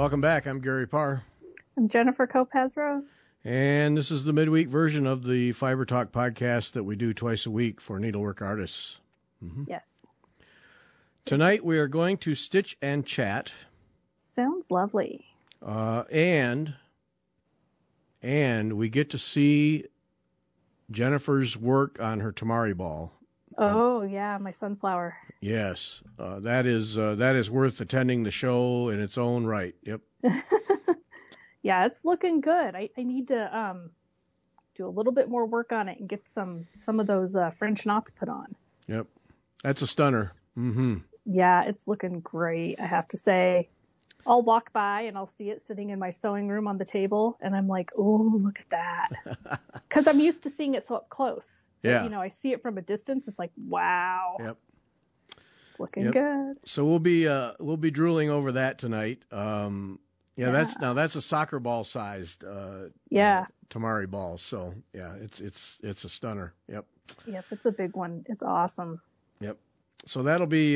Welcome back. I'm Gary Parr. I'm Jennifer Kopaz-Rose. And this is the midweek version of the Fiber Talk podcast that we do twice a week for needlework artists. Mm-hmm. Yes. Tonight we are going to stitch and chat. Sounds lovely. And we get to see Jennifer's work on her tamari ball. Oh, yeah, my sunflower. Yes, that is worth attending the show in its own right. Yep. Yeah, it's looking good. I need to do a little bit more work on it and get some of those French knots put on. Yep, that's a stunner. Mm-hmm. Yeah, it's looking great, I have to say. I'll walk by and I'll see it sitting in my sewing room on the table, and I'm like, oh, look at that. Because I'm used to seeing it so up close. Yeah. But, you know, I see it from a distance. It's like, wow. Yep. It's looking good. So we'll be drooling over that tonight. That's a soccer ball sized tamari ball. So yeah, it's a stunner. Yep. Yep, it's a big one. It's awesome. Yep. So that'll be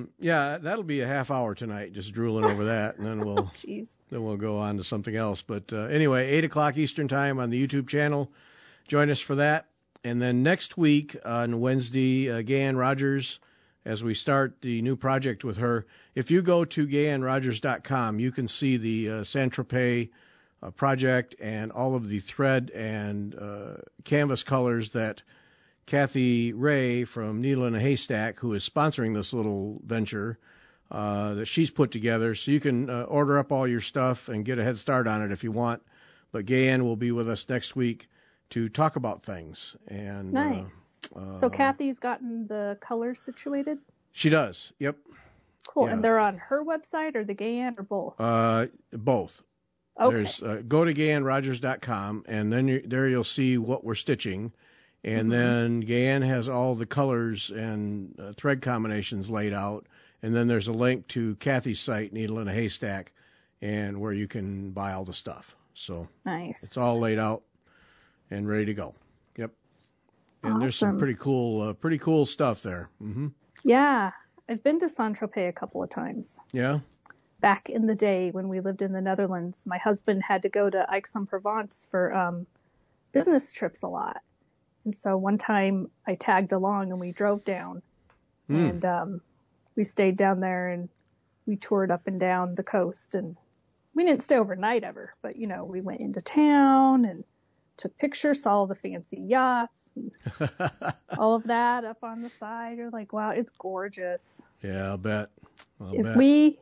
a half hour tonight, just drooling over that, and then we'll go on to something else. But anyway, 8:00 Eastern time on the YouTube channel. Join us for that. And then next week on Wednesday, Gayanne Rogers, as we start the new project with her. If you go to GayanneRogers.com, you can see the Saint-Tropez project and all of the thread and canvas colors that Kathy Ray from Needle in a Haystack, who is sponsoring this little venture, that she's put together. So you can order up all your stuff and get a head start on it if you want. But Gayanne will be with us next week to talk about things. And nice. So Kathy's gotten the colors situated? She does. Yep. Cool. Yeah. And they're on her website or the Gayanne or both? Both. Okay. There's go to GayanneRogers.com, and then there you'll see what we're stitching. And then Gayanne has all the colors and thread combinations laid out. And then there's a link to Kathy's site, Needle in a Haystack, and where you can buy all the stuff. So nice. It's all laid out and ready to go. Yep. And awesome. There's some pretty cool stuff there. Mm-hmm. Yeah. I've been to Saint-Tropez a couple of times. Yeah. Back in the day when we lived in the Netherlands, my husband had to go to Aix-en-Provence for business trips a lot. And so one time I tagged along and we drove down and we stayed down there and we toured up and down the coast, and we didn't stay overnight ever, but you know, we went into town and took pictures, saw all the fancy yachts, and all of that up on the side. You're like, wow, it's gorgeous. Yeah, I'll bet. If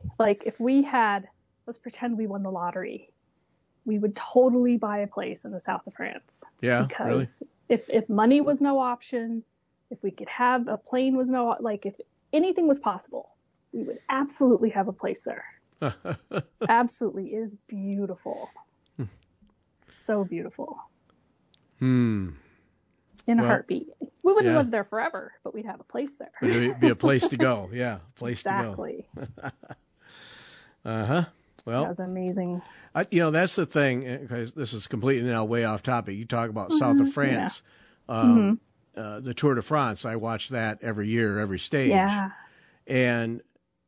we had, let's pretend we won the lottery, we would totally buy a place in the south of France. Yeah, because if money was no option, if we could have a plane was if anything was possible, we would absolutely have a place there. Absolutely. It is beautiful. So beautiful. In a heartbeat. We wouldn't live there forever, but we'd have a place there. It'd be a place to go. Yeah, a place exactly. to go. Uh-huh. Well, that was amazing. That's the thing, because this is completely now way off topic. You talk about south of France. Yeah. The Tour de France, I watch that every year, every stage. Yeah. And,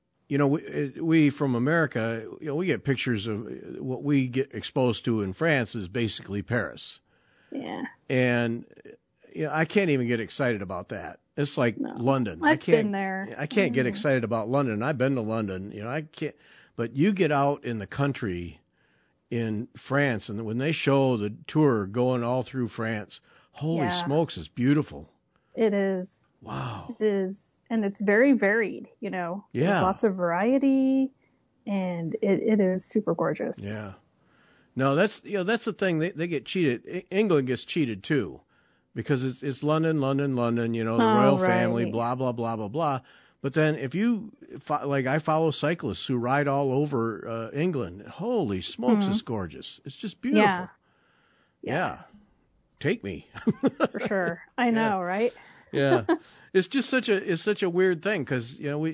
we from America, we get pictures of what we get exposed to in France is basically Paris. Yeah. And I can't even get excited about that. It's like London. I've been there. I can't get excited about London. I've been to London. I can't. But you get out in the country in France, and when they show the tour going all through France, holy smokes, it's beautiful. It is. Wow. It is. And it's very varied, Yeah. There's lots of variety, and it is super gorgeous. Yeah. No, that's the thing. They get cheated. England gets cheated too, because it's London, the royal family, blah, blah, blah, blah, blah. But then if you, I follow cyclists who ride all over England. Holy smokes, it's gorgeous. It's just beautiful. Yeah. Take me. For sure. I know, right? Yeah. It's just such a weird thing, because,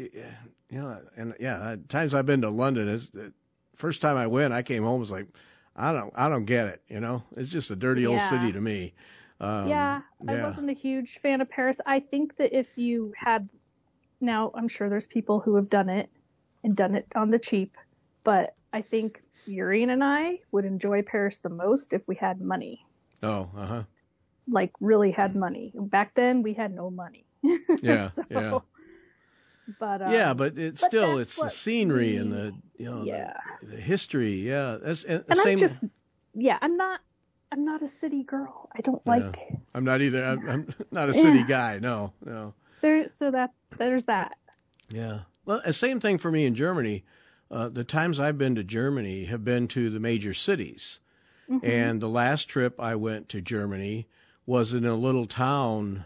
times I've been to London, first time I went, I came home, was like, I don't get it. It's just a dirty old city to me. I wasn't a huge fan of Paris. I think that if you had, now I'm sure there's people who have done it on the cheap, but I think Urian and I would enjoy Paris the most if we had money. Oh, uh-huh. Like really had money. Back then we had no money. Yeah, so, yeah. But it's the scenery and the the history. Yeah, and same. I'm not a city girl. I don't like. I'm not either. I'm not a city guy. No. There's that. Yeah. Well, the same thing for me in Germany. The times I've been to Germany have been to the major cities. Mm-hmm. And the last trip I went to Germany was in a little town,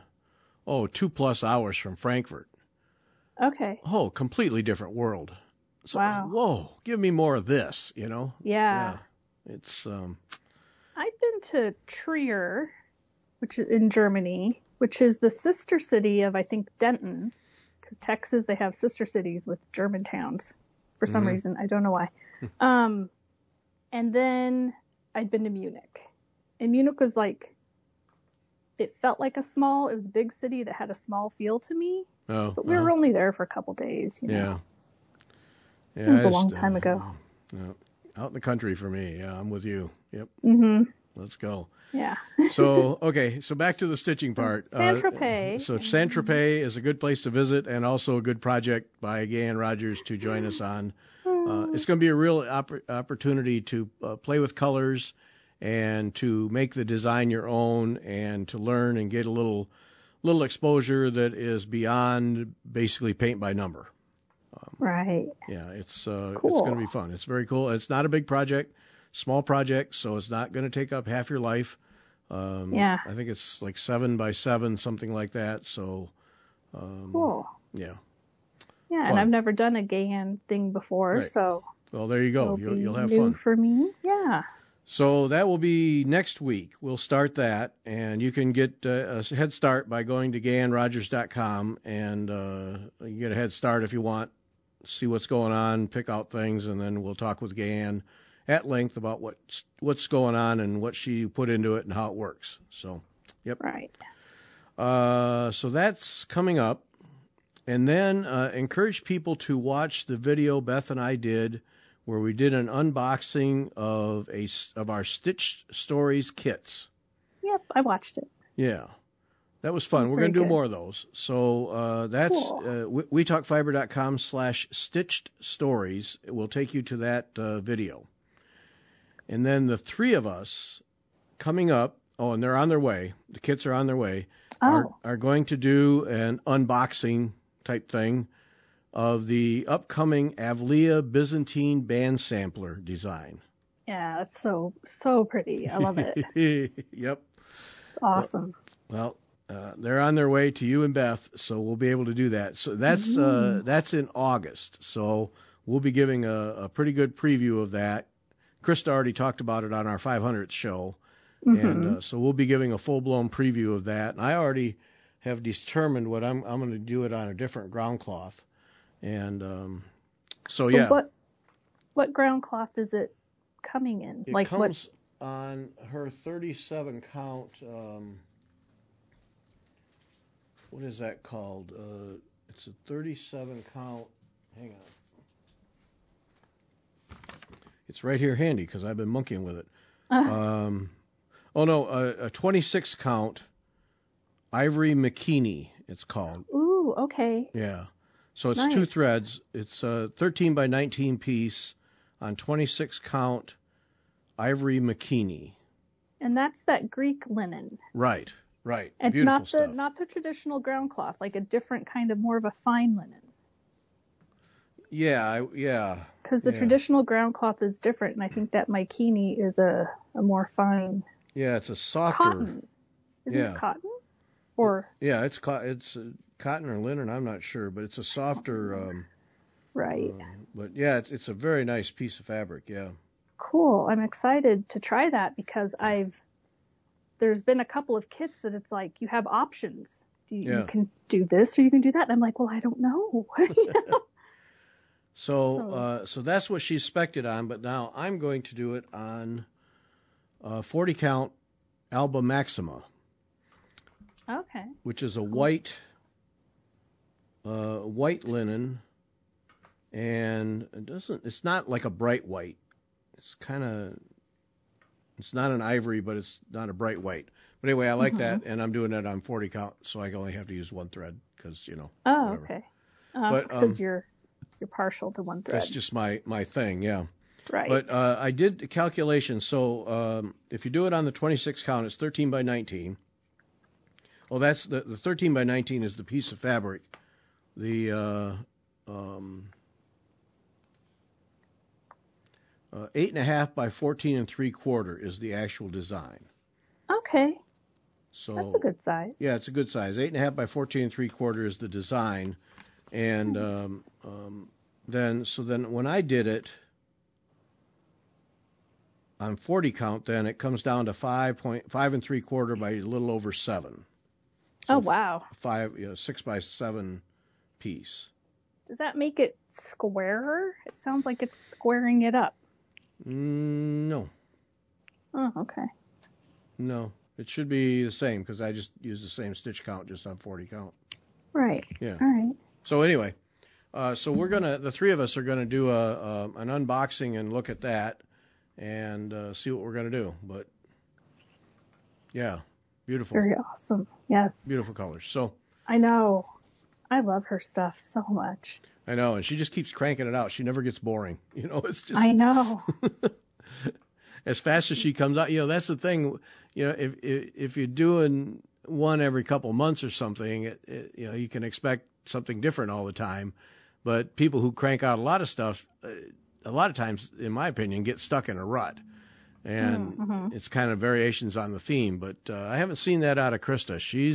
2+ hours from Frankfurt. Okay. Oh, completely different world. So, wow. Whoa, give me more of this, Yeah. It's I've been to Trier, which is in Germany, which is the sister city of, I think, Denton. Because Texas, they have sister cities with German towns for some reason. I don't know why. And then I'd been to Munich. And Munich was like, it felt like it was a big city that had a small feel to me. Oh, but we were only there for a couple days, Yeah. It was a long time ago. Out in the country for me. Yeah, I'm with you. Yep. Mm-hmm. Let's go. Yeah. So back to the stitching part. Saint-Tropez. So Saint-Tropez is a good place to visit and also a good project by Gay Rogers to join us on. It's going to be a real opportunity to play with colors and to make the design your own and to learn and get a little exposure that is beyond basically paint by number. Right. Yeah, it's cool. It's going to be fun. It's very cool. It's not a big project, small project, so it's not going to take up half your life. I think it's like 7 by 7, something like that. So, cool. Yeah. Yeah, fun. And I've never done a Gayan thing before, right. So. Well, there you go. You'll have new fun. For me, yeah. So that will be next week. We'll start that, and you can get a head start by going to GayanRogers.com, and you get a head start if you want. See what's going on, pick out things, and then we'll talk with Gayan at length about what's going on and what she put into it and how it works. So, yep. Right. So that's coming up. And then encourage people to watch the video Beth and I did where we did an unboxing of our Stitched Stories kits. Yep, I watched it. Yeah. That was fun. We're going to do more of those. So that's cool. WeTalkFiber.com/Stitched Stories. It will take you to that video. And then the three of us coming up, and they're on their way. The kits are on their way. Are going to do an unboxing type thing of the upcoming Avlia Byzantine band sampler design. Yeah, it's so pretty. I love it. Yep. It's awesome. Well, they're on their way to you and Beth, so we'll be able to do that. So that's in August. So we'll be giving a pretty good preview of that. Krista already talked about it on our 500th show. And so we'll be giving a full-blown preview of that. And I already have determined what I'm going to do it on a different ground cloth. And so yeah. What ground cloth is it coming in? It comes on her 37 count. What is that called? It's a 37 count. Hang on. It's right here handy because I've been monkeying with it. A 26 count Ivory McKinney, it's called. Ooh, okay. Yeah. So it's 2 threads. It's a 13 by 19 piece on 26 count Ivory McKinney. And that's that Greek linen. Right. And beautiful stuff. Not the traditional ground cloth, like a different kind of more of a fine linen. Yeah. Because the traditional ground cloth is different, and I think that Mikini is a more fine. Yeah, it's a softer. Cotton. Isn't it cotton? Or it's cotton or linen. I'm not sure, but it's a softer. Right. But yeah, it's a very nice piece of fabric. Yeah. Cool. I'm excited to try that because there's been a couple of kits that it's like you have options. You can do this or you can do that. And I'm like, well, I don't know. So that's what she's spec'd on, but now I'm going to do it on 40 count Alba Maxima. Okay. Which is a white linen and it's not like a bright white. It's not an ivory, but it's not a bright white. But anyway, I like that, and I'm doing it on 40 count, so I only have to use one thread because, Oh, whatever. Okay. Because you're partial to one thread. That's just my thing, yeah. Right. But I did the calculation. So if you do it on the 26 count, it's 13 by 19. Well, that's the 13 by 19 is the piece of fabric. The 8.5 by 14 3/4 is the actual design. Okay. So that's a good size. Yeah, it's a good size. 8.5 by 14 3/4 is the design, and nice. Then when I did it on 40 count, then it comes down to 5 3/4 by a little over 7. So oh wow! 6 by 7 piece. Does that make it squarer? It sounds like it's squaring it up. No. Oh, okay. No, it should be the same because I just used the same stitch count just on 40 count. Right. Yeah. All right. So anyway, so the three of us are gonna do an unboxing and look at that and see what we're gonna do. But yeah, beautiful. Very awesome. Yes. Beautiful colors. So I know. I love her stuff so much. I know, and she just keeps cranking it out. She never gets boring. It's just. I know. As fast as she comes out, that's the thing. If you're doing one every couple months or something, you can expect something different all the time. But people who crank out a lot of stuff, a lot of times, in my opinion, get stuck in a rut. And it's kind of variations on the theme. But I haven't seen that out of Krista.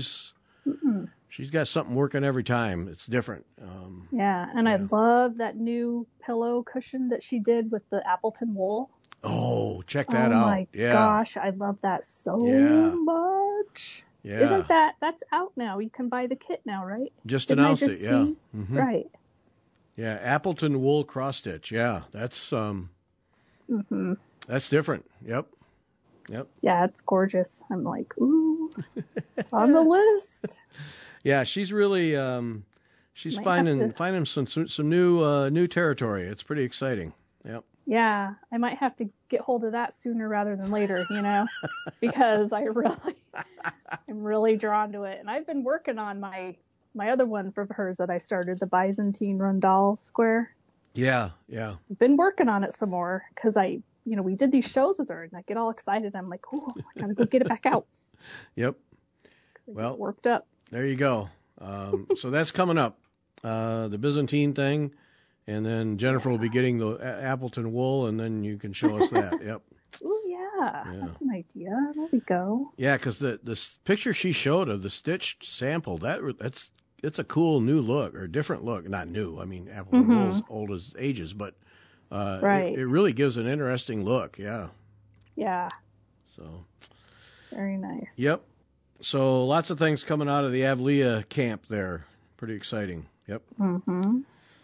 She's got something working every time. It's different. Yeah, and I love that new pillow cushion that she did with the Appleton wool. Oh, check that out. Oh my gosh, I love that so much. Yeah. Isn't that's out now? You can buy the kit now, right? Just announced it, yeah. Mm-hmm. Right. Yeah, Appleton wool cross stitch. Yeah, that's that's different. Yep. Yeah, it's gorgeous. I'm like, ooh, it's on the list. Yeah, she's really she's finding some new territory. It's pretty exciting. Yep. Yeah, I might have to get hold of that sooner rather than later, because I'm really drawn to it. And I've been working on my other one for hers that I started, the Byzantine Rondal square. Yeah. I've been working on it some more because we did these shows with her and I get all excited. I'm like, oh, I gotta go get it back out. Yep. Well, worked up. There you go. So that's coming up, the Byzantine thing. And then Jennifer will be getting the Appleton wool, and then you can show us that. Yep. Oh yeah, that's an idea. There we go. Yeah, because the picture she showed of the stitched sample, it's a cool new look or different look. Not new. I mean, Appleton wool's old as ages, but right. It really gives an interesting look. Yeah. Yeah. So. Very nice. Yep. So lots of things coming out of the Avlia camp there. Pretty exciting. Yep. Mm-hmm.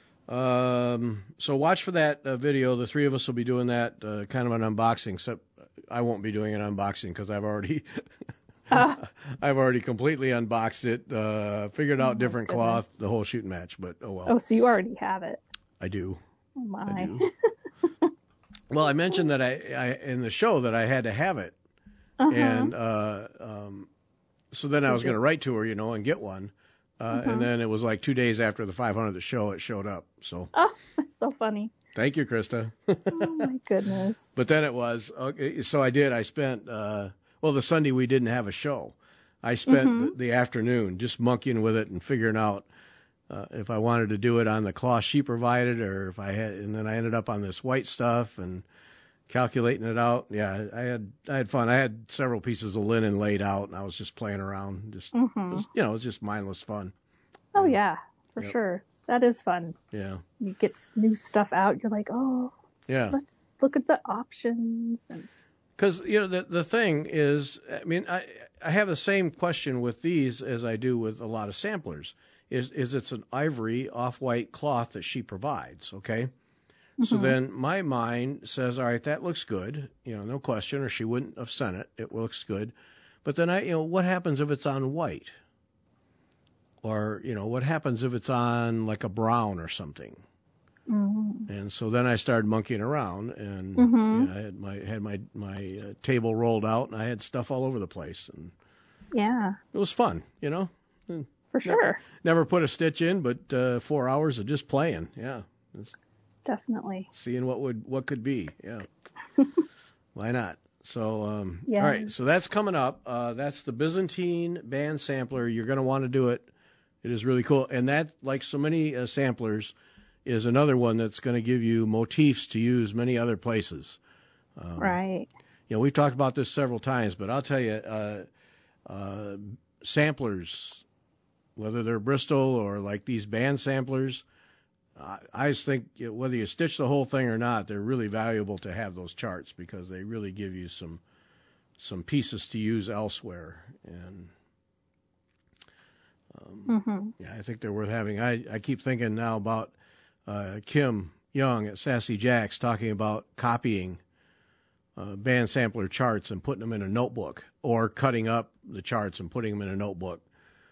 So watch for that video. The three of us will be doing that kind of an unboxing. Except I won't be doing an unboxing because I've already completely unboxed it. Figured out different cloth, the whole shooting match. But oh well. Oh, so you already have it? I do. Oh my. I do. Well, I mentioned that I in the show that I had to have it, and so then I was going to write to her, and get one. And then it was like 2 days after the 500th show, it showed up. So. Oh, that's so funny. Thank you, Krista. Oh my goodness. But then it was okay. So I did. I spent the Sunday we didn't have a show. I spent the afternoon just monkeying with it and figuring out if I wanted to do it on the cloth she provided or if I had. And then I ended up on this white stuff and calculating it out. Yeah, I had fun. I had several pieces of linen laid out, and I was just playing around. Just it was just mindless fun. Oh yeah, for sure. That is fun. Yeah. You get new stuff out. You're like, oh, let's look at the options. And because the thing is, I mean, I have the same question with these as I do with a lot of samplers. Is it's an ivory off-white cloth that she provides? Okay. So then my mind says, all right, that looks good, no question, or she wouldn't have sent it. It looks good. But then what happens if it's on white? Or, what happens if it's on like a brown or something? And so then I started monkeying around, and I had my table rolled out, and I had stuff all over the place, and it was fun, For sure. Never put a stitch in, but 4 hours of just playing, definitely seeing what could be, Why not? So all right, so that's coming up. That's the Byzantine band sampler. You're going to want to do it. It is really cool, and that, like so many samplers, is another one that's going to give you motifs to use many other places. Right. We've talked about this several times, but I'll tell you, samplers, whether they're Bristol or like these band samplers, I just think whether you stitch the whole thing or not, they're really valuable to have those charts because they really give you some pieces to use elsewhere. And I think they're worth having. I keep thinking now about Kim Young at Sassy Jacks talking about copying band sampler charts and putting them in a notebook, or cutting up the charts and putting them in a notebook,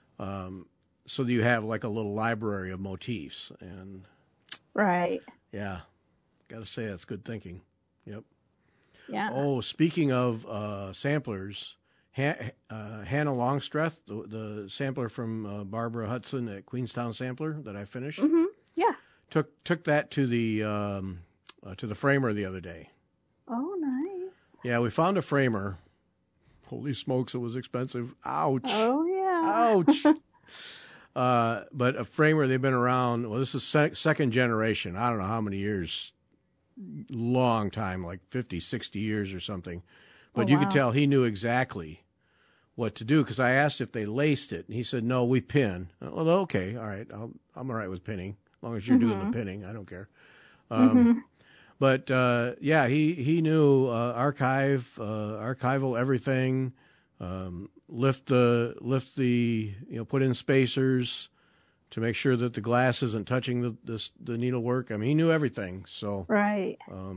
so that you have like a little library of motifs. And right. Yeah, got to say that's good thinking. Yep. Yeah. Oh, speaking of samplers, Hannah Longstreth, the sampler from Barbara Hudson at Queenstown Sampler that I finished. Yeah. Took that to the framer the other day. Oh, nice. Yeah, we found a framer. Holy smokes, it was expensive. Ouch. Oh, yeah. Ouch. But a framer, they've been around. Well, this is second generation. I don't know how many years. Long time, like 50, 60 years or something. But you could tell he knew exactly what to do, because I asked if they laced it, and he said, no, we pin. Well, okay, all right. I'm all right with pinning. As long as you're doing the pinning, I don't care. But he knew archival everything. Lift the put in spacers to make sure that the glass isn't touching the needlework. I mean, he knew everything. So right.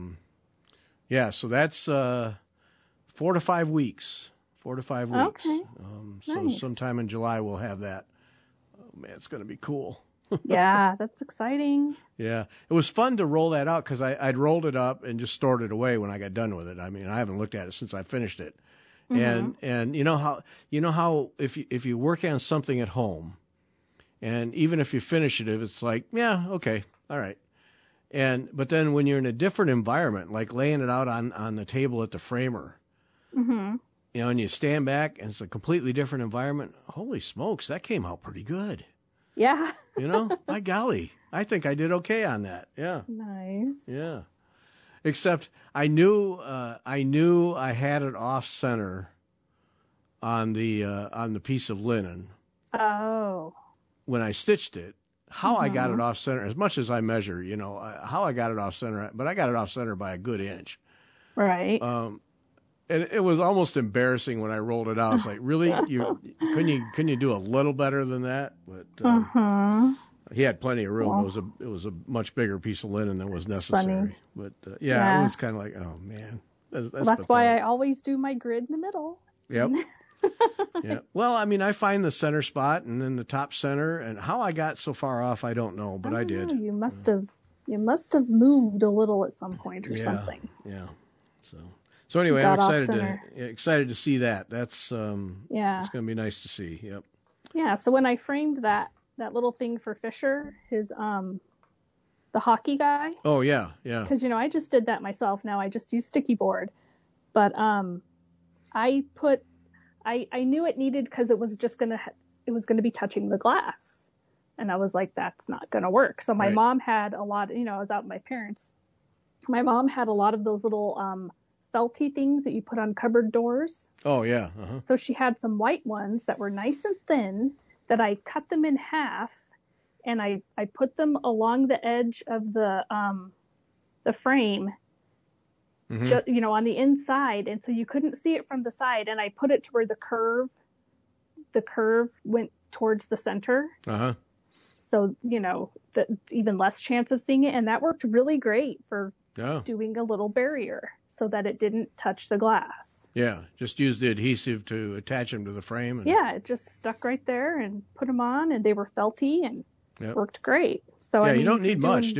So that's 4 to 5 weeks. 4 to 5 weeks. Okay. So nice. sometime in July we'll have that. Oh man, it's going to be cool. Yeah, that's exciting. Yeah, it was fun to roll that out because I'd rolled it up and just stored it away when I got done with it. I mean, I haven't looked at it since I finished it. And you know how if you work on something at home, and even if you finish it, if it's like, yeah, okay, all right. But then when you're in a different environment, like laying it out on the table at the framer, and you stand back and it's a completely different environment. Holy smokes, that came out pretty good. Yeah. My golly, I think I did okay on that. Yeah. Nice. Yeah. Except I knew I had it off center on the piece of linen. Oh. When I stitched it, how I got it off center, as much as I measure, how I got it off center, but I got it off center by a good inch. Right. And it was almost embarrassing when I rolled it out. It's like, really, couldn't you do a little better than that? But he had plenty of room. Well, it was a much bigger piece of linen than was necessary. Funny. But it was kind of like, oh man, that's why I always do my grid in the middle. Yep. Yeah. Well, I mean, I find the center spot and then the top center, and how I got so far off, I don't know, but I did. You must have moved a little at some point or something. Yeah. So anyway, I'm excited to see that. That's it's going to be nice to see. Yep. Yeah. So when I framed that little thing for Fisher, his the hockey guy. Oh yeah. Because I just did that myself. Now I just use sticky board, but I knew it needed, because it was gonna be touching the glass, and I was like, that's not gonna work. So my mom had a lot. I was out with my parents. My mom had a lot of those little felty things that you put on cupboard doors. Oh yeah. So she had some white ones that were nice and thin that I cut them in half, and I put them along the edge of the frame. On the inside, and so you couldn't see it from the side, and I put it to where the curve went towards the center. So that's even less chance of seeing it, and that worked really great for doing a little barrier so that it didn't touch the glass. Yeah, just use the adhesive to attach them to the frame. It just stuck right there, and put them on, and they were felty and worked great. So you don't need much, do you?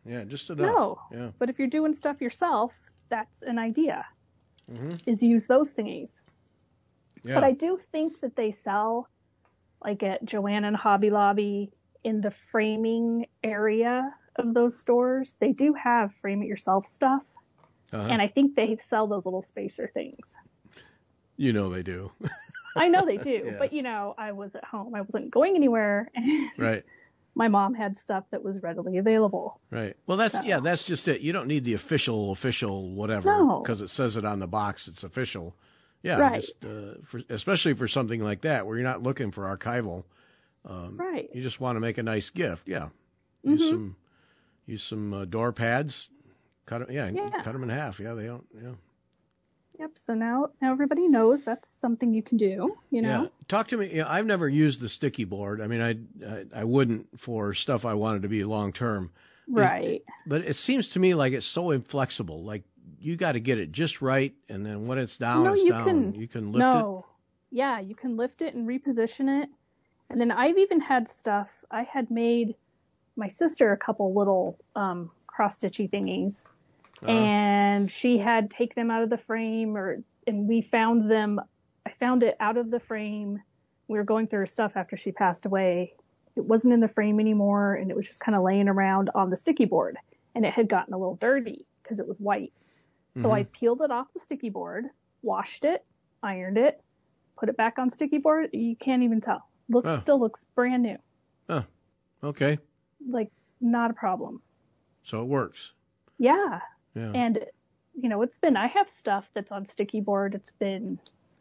Yeah, just enough. No. Yeah. But if you're doing stuff yourself, that's an idea. Mm-hmm. Is use those thingies. Yeah. But I do think that they sell, like at Joann and Hobby Lobby, in the framing area of those stores, they do have frame it yourself stuff. Uh-huh. And I think they sell those little spacer things. You know they do. I know they do. Yeah. But, I was at home. I wasn't going anywhere. Right. My mom had stuff that was readily available. Right. Well, that's just it. You don't need the official whatever, because it says it on the box. It's official. Yeah. Right. Just, especially for something like that, where you're not looking for archival. Right. You just want to make a nice gift. Yeah. Mm-hmm. Use some door pads. Cut them. Yeah. Cut them in half. Yeah. They don't. Yeah. Yep. So now everybody knows that's something you can do. Yeah. Talk to me. I've never used the sticky board. I mean, I wouldn't for stuff I wanted to be long term. Right. But it seems to me like it's so inflexible. Like you got to get it just right, and then when it's down, it's down. You can lift it. Yeah, you can lift it and reposition it. And then I've even had stuff. I had made my sister a couple little cross-stitchy thingies. And she had taken them out of the frame, and we found them. I found it out of the frame. We were going through her stuff after she passed away. It wasn't in the frame anymore, and it was just kind of laying around on the sticky board. And it had gotten a little dirty because it was white. So I peeled it off the sticky board, washed it, ironed it, put it back on sticky board. You can't even tell. Still looks brand new. Oh, okay. Like, not a problem. So it works. Yeah. Yeah. And, I have stuff that's on sticky board. It's been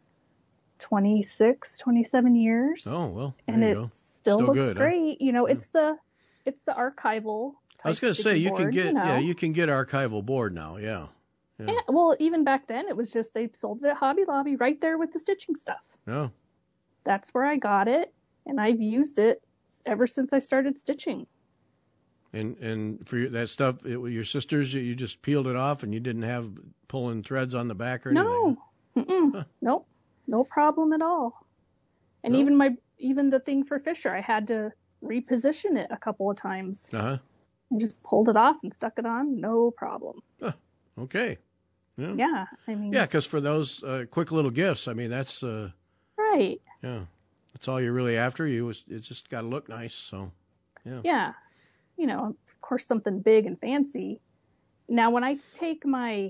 27 years. Oh, well, and it still looks good, great. Huh? It's the archival type. I was going to say, you board, can get archival board now. Yeah. Yeah. Well, even back then it was just, they sold it at Hobby Lobby right there with the stitching stuff. Oh. That's where I got it. And I've used it ever since I started stitching. And for that stuff, your sisters, you just peeled it off and you didn't have pulling threads on the back or anything? No. Huh. Nope. No problem at all. And even the thing for Fisher, I had to reposition it a couple of times. Uh-huh. And just pulled it off and stuck it on. No problem. Okay. Yeah. Yeah. I mean. Yeah, because for those quick little gifts, I mean, that's. Right. Yeah. That's all you're really after. It's just got to look nice. So, yeah. Yeah. Of course, something big and fancy. Now, when I take my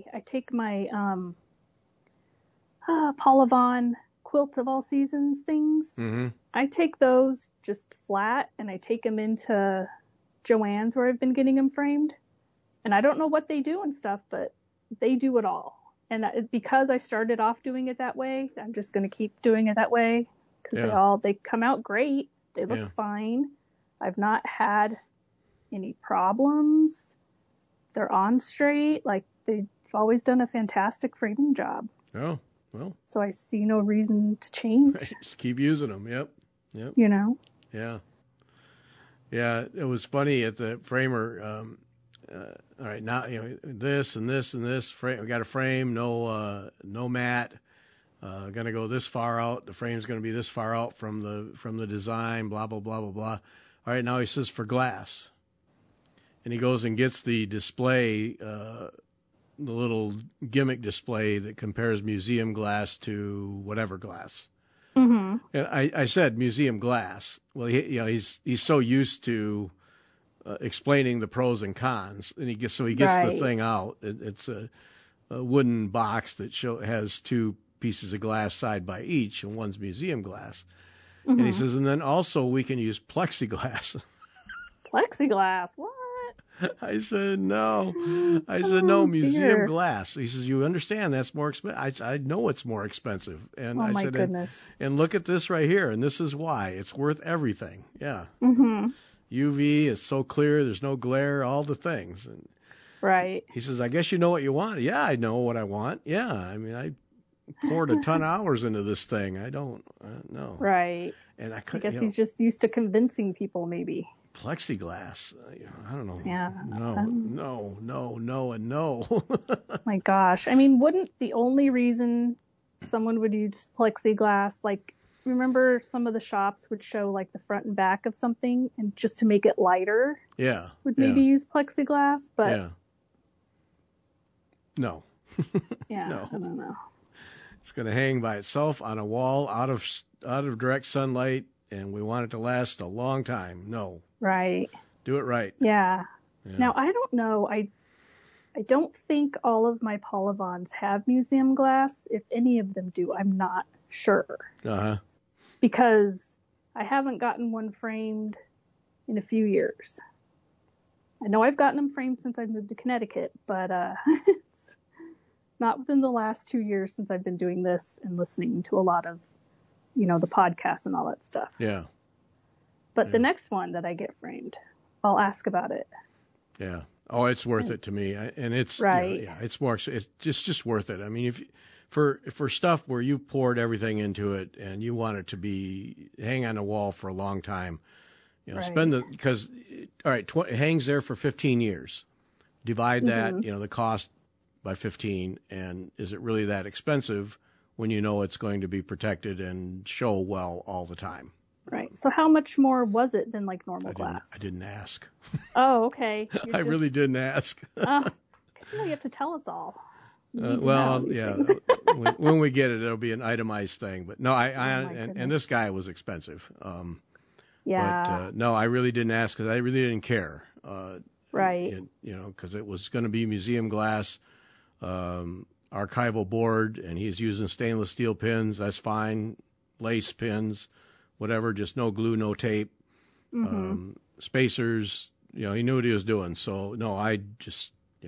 Paula Vaughn Quilt of All Seasons things, I take those just flat and I take them into Joann's where I've been getting them framed. And I don't know what they do and stuff, but they do it all. And because I started off doing it that way, I'm just going to keep doing it that way because they come out great. They look fine. I've not had any problems. They're on straight. Like, they've always done a fantastic framing job. Oh, well. So I see no reason to change. Right. Just keep using them. Yep. Yeah. Yeah. It was funny at the framer. All right, now this and this and this frame. We got a frame, no mat. Going to go this far out. The frame's going to be this far out from the design. Blah blah blah blah blah. All right, now he says for glass. And he goes and gets the display, the little gimmick display that compares museum glass to whatever glass. Mm-hmm. And I said museum glass. Well, he's so used to explaining the pros and cons, and he gets the thing out. It's a wooden box that has two pieces of glass side by each, and one's museum glass. Mm-hmm. And he says, and then also we can use plexiglass. Plexiglass? What? I said, no. No, museum glass. He says, you understand that's more expensive. I know it's more expensive. And I said, goodness. And look at this right here. And this is why. It's worth everything. Yeah. Mm-hmm. UV is so clear. There's no glare, all the things. And right. He says, I guess you know what you want. Yeah, I know what I want. Yeah. I mean, I poured a ton of hours into this thing. I don't know. Right. And I guess he's just used to convincing people, maybe. Plexiglass. I don't know. Yeah. No, and no. My gosh. I mean, wouldn't the only reason someone would use plexiglass, like remember some of the shops would show like the front and back of something, and just to make it lighter, would maybe use plexiglass, but no. No. I don't know. It's going to hang by itself on a wall out of direct sunlight, and we want it to last a long time. No. Right. Do it right. Yeah. Now, I don't know. I don't think all of my Polyvons have museum glass. If any of them do, I'm not sure. Uh-huh. Because I haven't gotten one framed in a few years. I know I've gotten them framed since I moved to Connecticut, but it's not within the last 2 years since I've been doing this and listening to a lot of, the podcasts and all that stuff. Yeah. But the next one that I get framed, I'll ask about it. Yeah. Oh, it's worth it to me. And it's, right. It's more, it's just worth it. I mean, for stuff where you poured everything into it and you want it to hang on the wall for a long time, because it hangs there for 15 years. Divide that, the cost by 15, and is it really that expensive when you know it's going to be protected and show well all the time? Right. So how much more was it than like normal glass? I didn't ask. Oh, okay. I really didn't ask. Because you have to tell us all. Well, yeah. when we get it, it'll be an itemized thing. But no, and this guy was expensive. But no, I really didn't ask because I really didn't care. Right. Because it was going to be museum glass, archival board, and he's using stainless steel pins. That's fine. Lace pins, whatever. Just no glue, no tape. Spacers. He knew what he was doing. So no, I just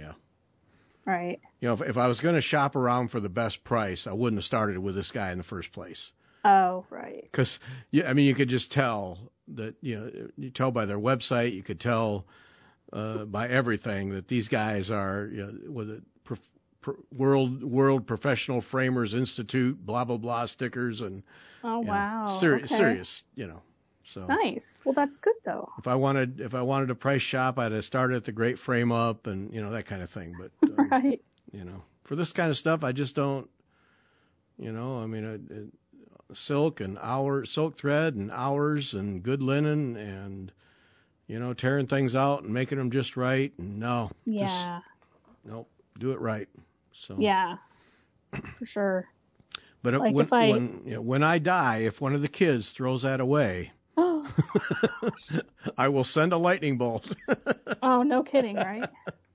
Right. If I was going to shop around for the best price, I wouldn't have started with this guy in the first place. Oh, right. Because, you could just tell that, you tell by their website, you could tell by everything that these guys are, with a World Professional Framers Institute, blah, blah, blah, stickers and wow. Serious, So nice. Well, that's good though. If I wanted a price shop, I'd have started at the Great Frame Up and that kind of thing. But right. For this kind of stuff, I just don't. Silk thread and hours and good linen and tearing things out and making them just right. And nope, do it right. So yeah, for sure. But when I die, if one of the kids throws that away. I will send a lightning bolt. Oh, no kidding, right?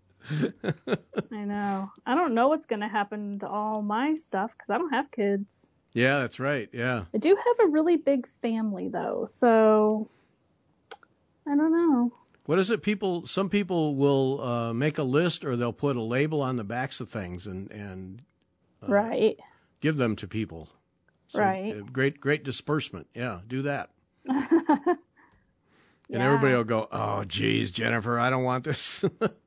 I know. I don't know what's going to happen to all my stuff because I don't have kids. Yeah, that's right. Yeah. I do have a really big family, though, so I don't know. What is it? Some people will make a list or they'll put a label on the backs of things and right. give them to people. So, right. Great disbursement. Yeah, do that. And everybody will go, oh, geez, Jennifer, I don't want this.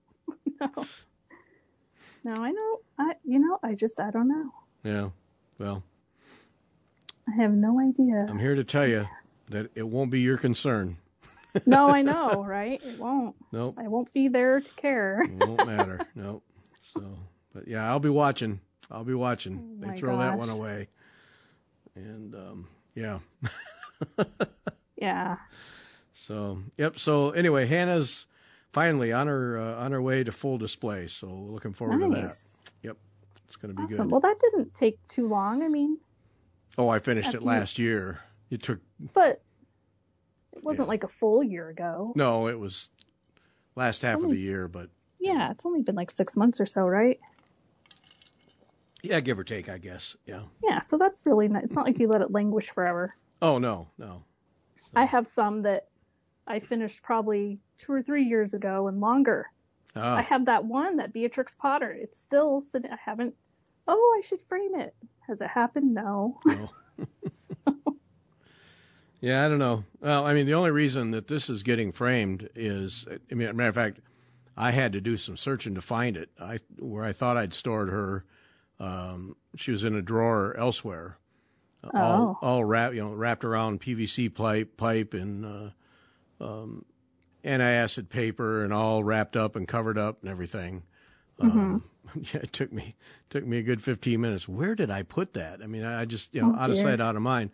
No, I know. I don't know. Yeah, well. I have no idea. I'm here to tell you that it won't be your concern. No, I know, right? It won't. Nope. I won't be there to care. It won't matter. Nope. So, but yeah, I'll be watching. Oh, They throw that one away. And, yeah. Yeah. So, yep. So anyway, Hannah's finally on her way to full display. So looking forward to that. Yep. It's going to be good. Well, that didn't take too long. I mean. Oh, I finished it last year. It took. But it wasn't like a full year ago. No, it was last half of the year, but. Yeah, it's only been like 6 months or so, right? Yeah, give or take, I guess. Yeah. Yeah, so that's really nice. It's not like you let it languish forever. Oh, no. So. I have some that I finished probably 2 or 3 years ago and longer. Oh. I have that one, that Beatrix Potter. It's still sitting. I haven't. Oh, I should frame it. Has it happened? No. So. Yeah, I don't know. Well, I mean, the only reason that this is getting framed is, I mean, as a matter of fact, I had to do some searching to find it. Where I thought I'd stored her, she was in a drawer elsewhere. All wrapped around PVC pipe and anti-acid paper and all wrapped up and covered up and everything. Yeah, it took me a good 15 minutes. Where did I put that? I mean, I just, out of sight, out of mind.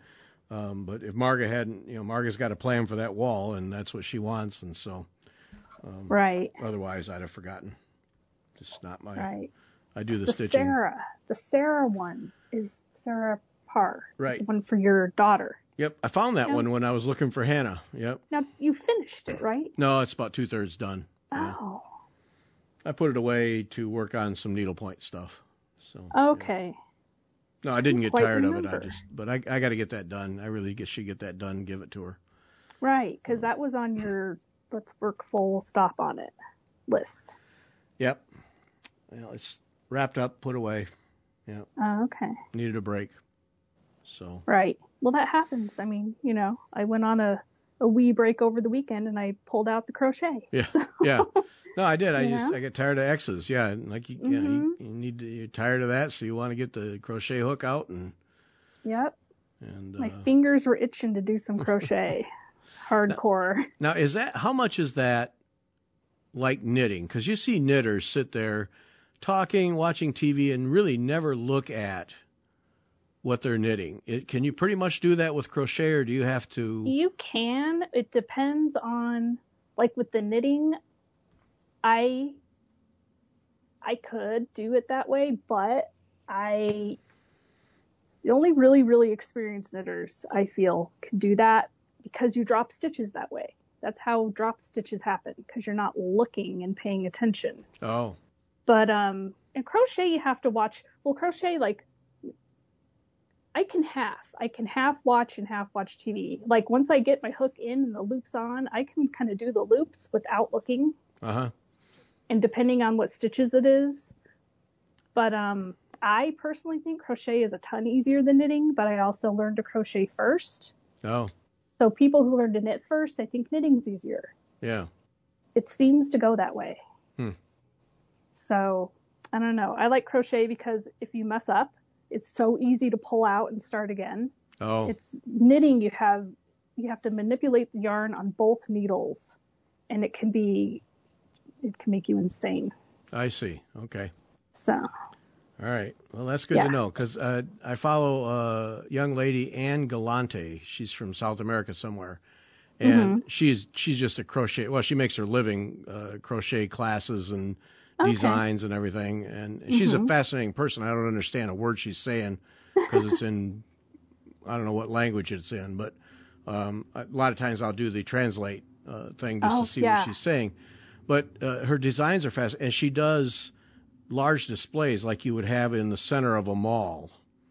But if Marga hadn't, Marga's got a plan for that wall, and that's what she wants, and so. Right. Otherwise, I'd have forgotten. Just not my. Right. I do the stitching. The Sarah one is Sarah Parr. Right. The one for your daughter. Yep, I found that one when I was looking for Hannah. Yep. Now you finished it, right? No, it's about 2/3 done. Oh. Yeah. I put it away to work on some needlepoint stuff. So. Okay. Yeah. No, I didn't get tired of it. But I got to get that done. I really should get that done and give it to her. Right, because that was on your let's work full stop on it list. Yep. Well, it's wrapped up, put away. Yeah. Oh, okay. Needed a break. So. Right. Well, that happens. I mean, I went on a wee break over the weekend and I pulled out the crochet. Yeah. So. Yeah. No, I did. I get tired of X's. Yeah. Like you're tired of that. So you want to get the crochet hook out and. Yep. And my fingers were itching to do some crochet. Hardcore. Now, how much is that like knitting? Because you see knitters sit there talking, watching TV, and really never look at what they're knitting. Can you pretty much do that with crochet, or do you have to? You can. It depends on, like with the knitting, I could do it that way, but the only really, really experienced knitters, I feel, can do that because you drop stitches that way. That's how drop stitches happen, because you're not looking and paying attention. Oh. But in crochet, you have to watch. Well, crochet, like, I can half watch and half watch TV. Like, once I get my hook in and the loop's on, I can kind of do the loops without looking. Uh-huh. And depending on what stitches it is. But I personally think crochet is a ton easier than knitting, but I also learned to crochet first. Oh. So people who learn to knit first, I think knitting's easier. Yeah. It seems to go that way. Hmm. So, I don't know. I like crochet because if you mess up, it's so easy to pull out and start again. Oh. It's knitting, you have to manipulate the yarn on both needles, and it can make you insane. I see. Okay. So. All right. Well, that's good to know, because I follow a young lady, Anne Galante. She's from South America somewhere, and she's just a crochet. Well, she makes her living crochet classes and designs and everything. And she's a fascinating person. I don't understand a word she's saying because it's in, I don't know what language it's in, but a lot of times I'll do the translate thing just to see what she's saying. But her designs are fascinating, and she does large displays like you would have in the center of a mall.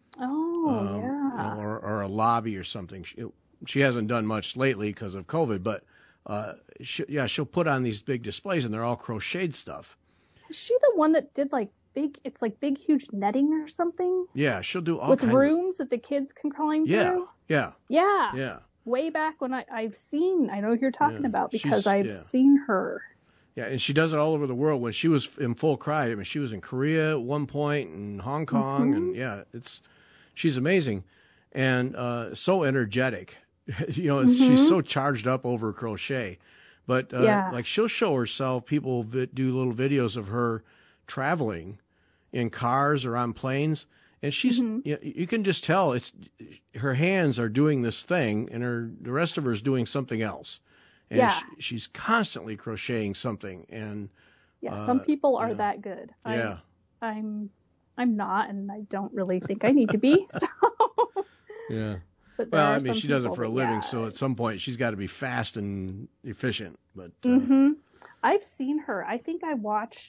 Or a lobby or something. She hasn't done much lately because of COVID, but she'll put on these big displays, and they're all crocheted stuff. Is she the one that did big huge netting or something? Yeah, she'll do all with kinds rooms that the kids can climb through? Yeah. Way back when I know who you're talking about, because I've seen her. Yeah, and she does it all over the world. When she was in full cry, I mean, she was in Korea at one point and Hong Kong, and she's amazing and so energetic. She's so charged up over crochet. But like she'll show herself, people do little videos of her traveling in cars or on planes, and she's you can just tell her hands are doing this thing, and the rest of her is doing something else. And she's constantly crocheting something, and some people are that good. I'm not, and I don't really think I need to be. So. Yeah. Well, I mean, she does it for a living, so at some point she's got to be fast and efficient. But I've seen her. I think I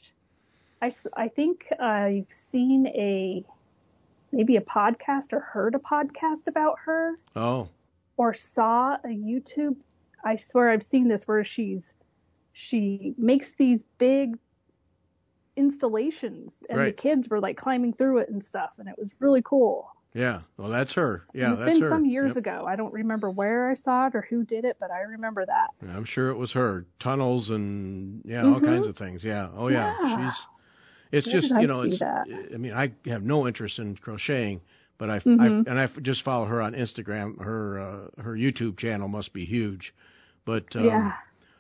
think I've seen maybe a podcast or heard a podcast about her. Oh. Or saw a YouTube. I swear I've seen this where she makes these big installations, and the kids were like climbing through it and stuff, and it was really cool. Yeah, well, that's her. Yeah, that's her. It's been some years ago. I don't remember where I saw it or who did it, but I remember that. Yeah, I'm sure it was her. Tunnels and all kinds of things. Yeah. Oh yeah. It's just I mean, I have no interest in crocheting, but I just follow her on Instagram. Her YouTube channel must be huge, but to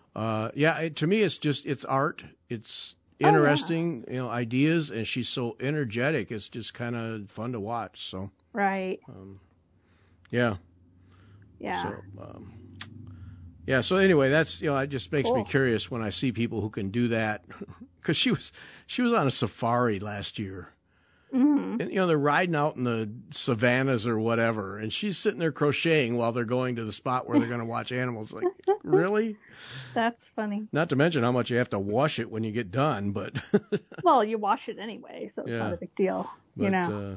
me it's art. It's interesting, ideas, and she's so energetic. It's just kind of fun to watch. So right, yeah. Yeah. So, so anyway, that's, it just makes me curious when I see people who can do that, because she was on a safari last year. Mm-hmm. And, they're riding out in the savannas or whatever, and she's sitting there crocheting while they're going to the spot where they're going to watch animals. Like, really? That's funny. Not to mention how much you have to wash it when you get done, but. Well, you wash it anyway, so it's not a big deal, but,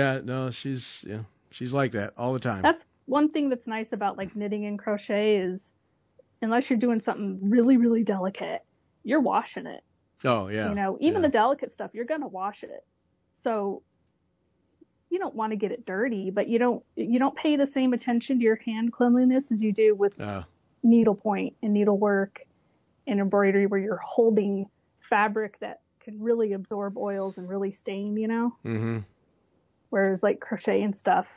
she's like that all the time. That's one thing that's nice about like knitting and crochet is, unless you're doing something really, really delicate, you're washing it. Oh, yeah. Even the delicate stuff, you're going to wash it. So you don't want to get it dirty, but you don't pay the same attention to your hand cleanliness as you do with needlepoint and needlework and embroidery, where you're holding fabric that can really absorb oils and really stain, Mm-hmm. Whereas like crochet and stuff.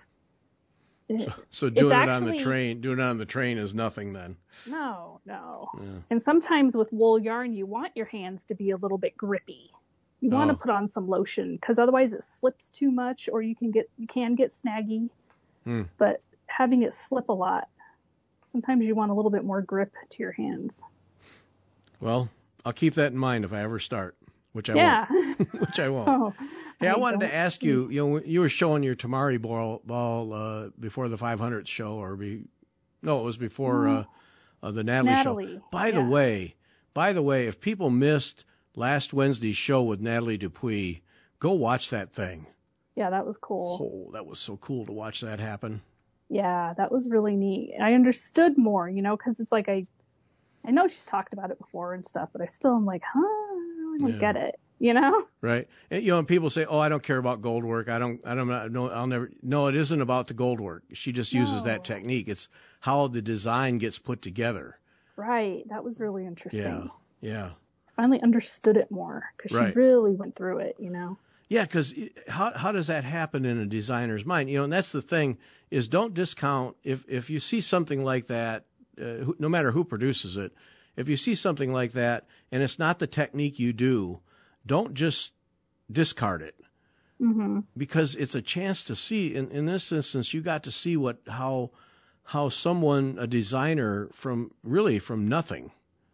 So doing it on the train is nothing then. No. Yeah. And sometimes with wool yarn, you want your hands to be a little bit grippy. You want to put on some lotion, because otherwise it slips too much, or you can get snaggy. But having it slip a lot, sometimes you want a little bit more grip to your hands. Well, I'll keep that in mind if I ever start, which I won't. Which I won't. Oh, hey, I wanted to ask you, you were showing your Tamari ball before the 500th show, it was before the Natalie show. By the way, if people missed last Wednesday's show with Natalie Dupuis, go watch that thing. Yeah, that was cool. Oh, that was so cool to watch that happen. Yeah, that was really neat. I understood more, because it's like I know she's talked about it before and stuff, but I still am like, I don't get it, Right. And, and people say, "Oh, I don't care about gold work. I'll never." No, it isn't about the gold work. She just uses that technique. It's how the design gets put together. Right. That was really interesting. Yeah. Finally understood it more, because she really went through it, Yeah, because how does that happen in a designer's mind? And that's the thing, is don't discount if you see something like that, no matter who produces it, if you see something like that and it's not the technique you do, don't just discard it. Mm-hmm. Because it's a chance to see. In this instance, you got to see how someone, a designer from nothing,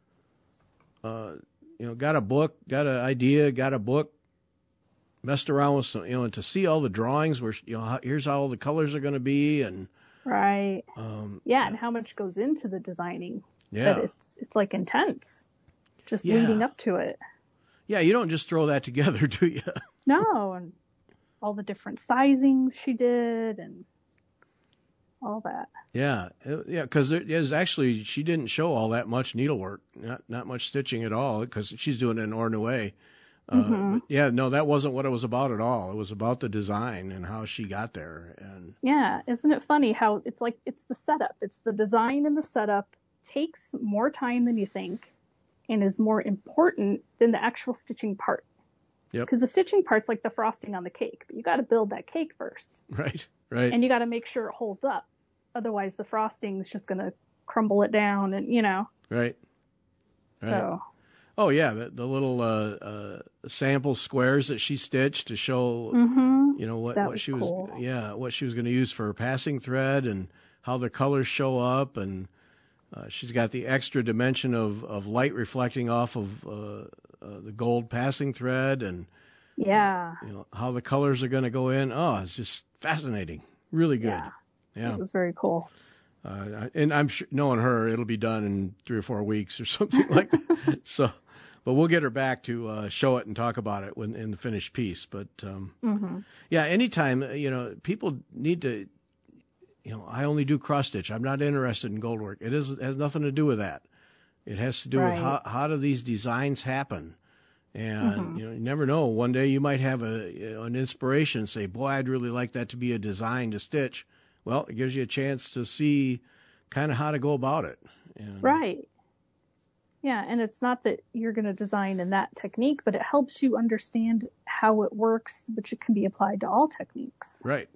got a book, got an idea, got a book, messed around with some, and to see all the drawings where, here's how all the colors are going to be, and right. And how much goes into the designing. Yeah. But it's like intense, just leading up to it. Yeah, you don't just throw that together, do you? No, and all the different sizings she did and all that. Yeah, because she didn't show all that much needlework, not much stitching at all, because she's doing it in Ornue. Mm-hmm. But that wasn't what it was about at all. It was about the design and how she got there. And yeah, isn't it funny how it's the setup. It's the design, and the setup takes more time than you think and is more important than the actual stitching part. Yep. Because the stitching part's like the frosting on the cake, but you got to build that cake first. Right. And you got to make sure it holds up. Otherwise, the frosting's just going to crumble it down, and Right. So. Oh yeah, the little sample squares that she stitched to show, what she was, cool. What she was going to use for her passing thread and how the colors show up, and she's got the extra dimension of light reflecting off of the gold passing thread, and how the colors are going to go in. Oh, it's just fascinating, really good. Yeah, it was very cool. And I'm sure, knowing her, it'll be done in 3 or 4 weeks or something like that. So, but we'll get her back to show it and talk about it in the finished piece. But anytime people need to, I only do cross stitch. I'm not interested in gold work. It has nothing to do with that. It has to do with how do these designs happen. And you never know. one day you might have an inspiration and say, "Boy, I'd really like that to be a design to stitch." Well, it gives you a chance to see kind of how to go about it. Right. Yeah, and it's not that you're going to design in that technique, but it helps you understand how it works, which it can be applied to all techniques. Right.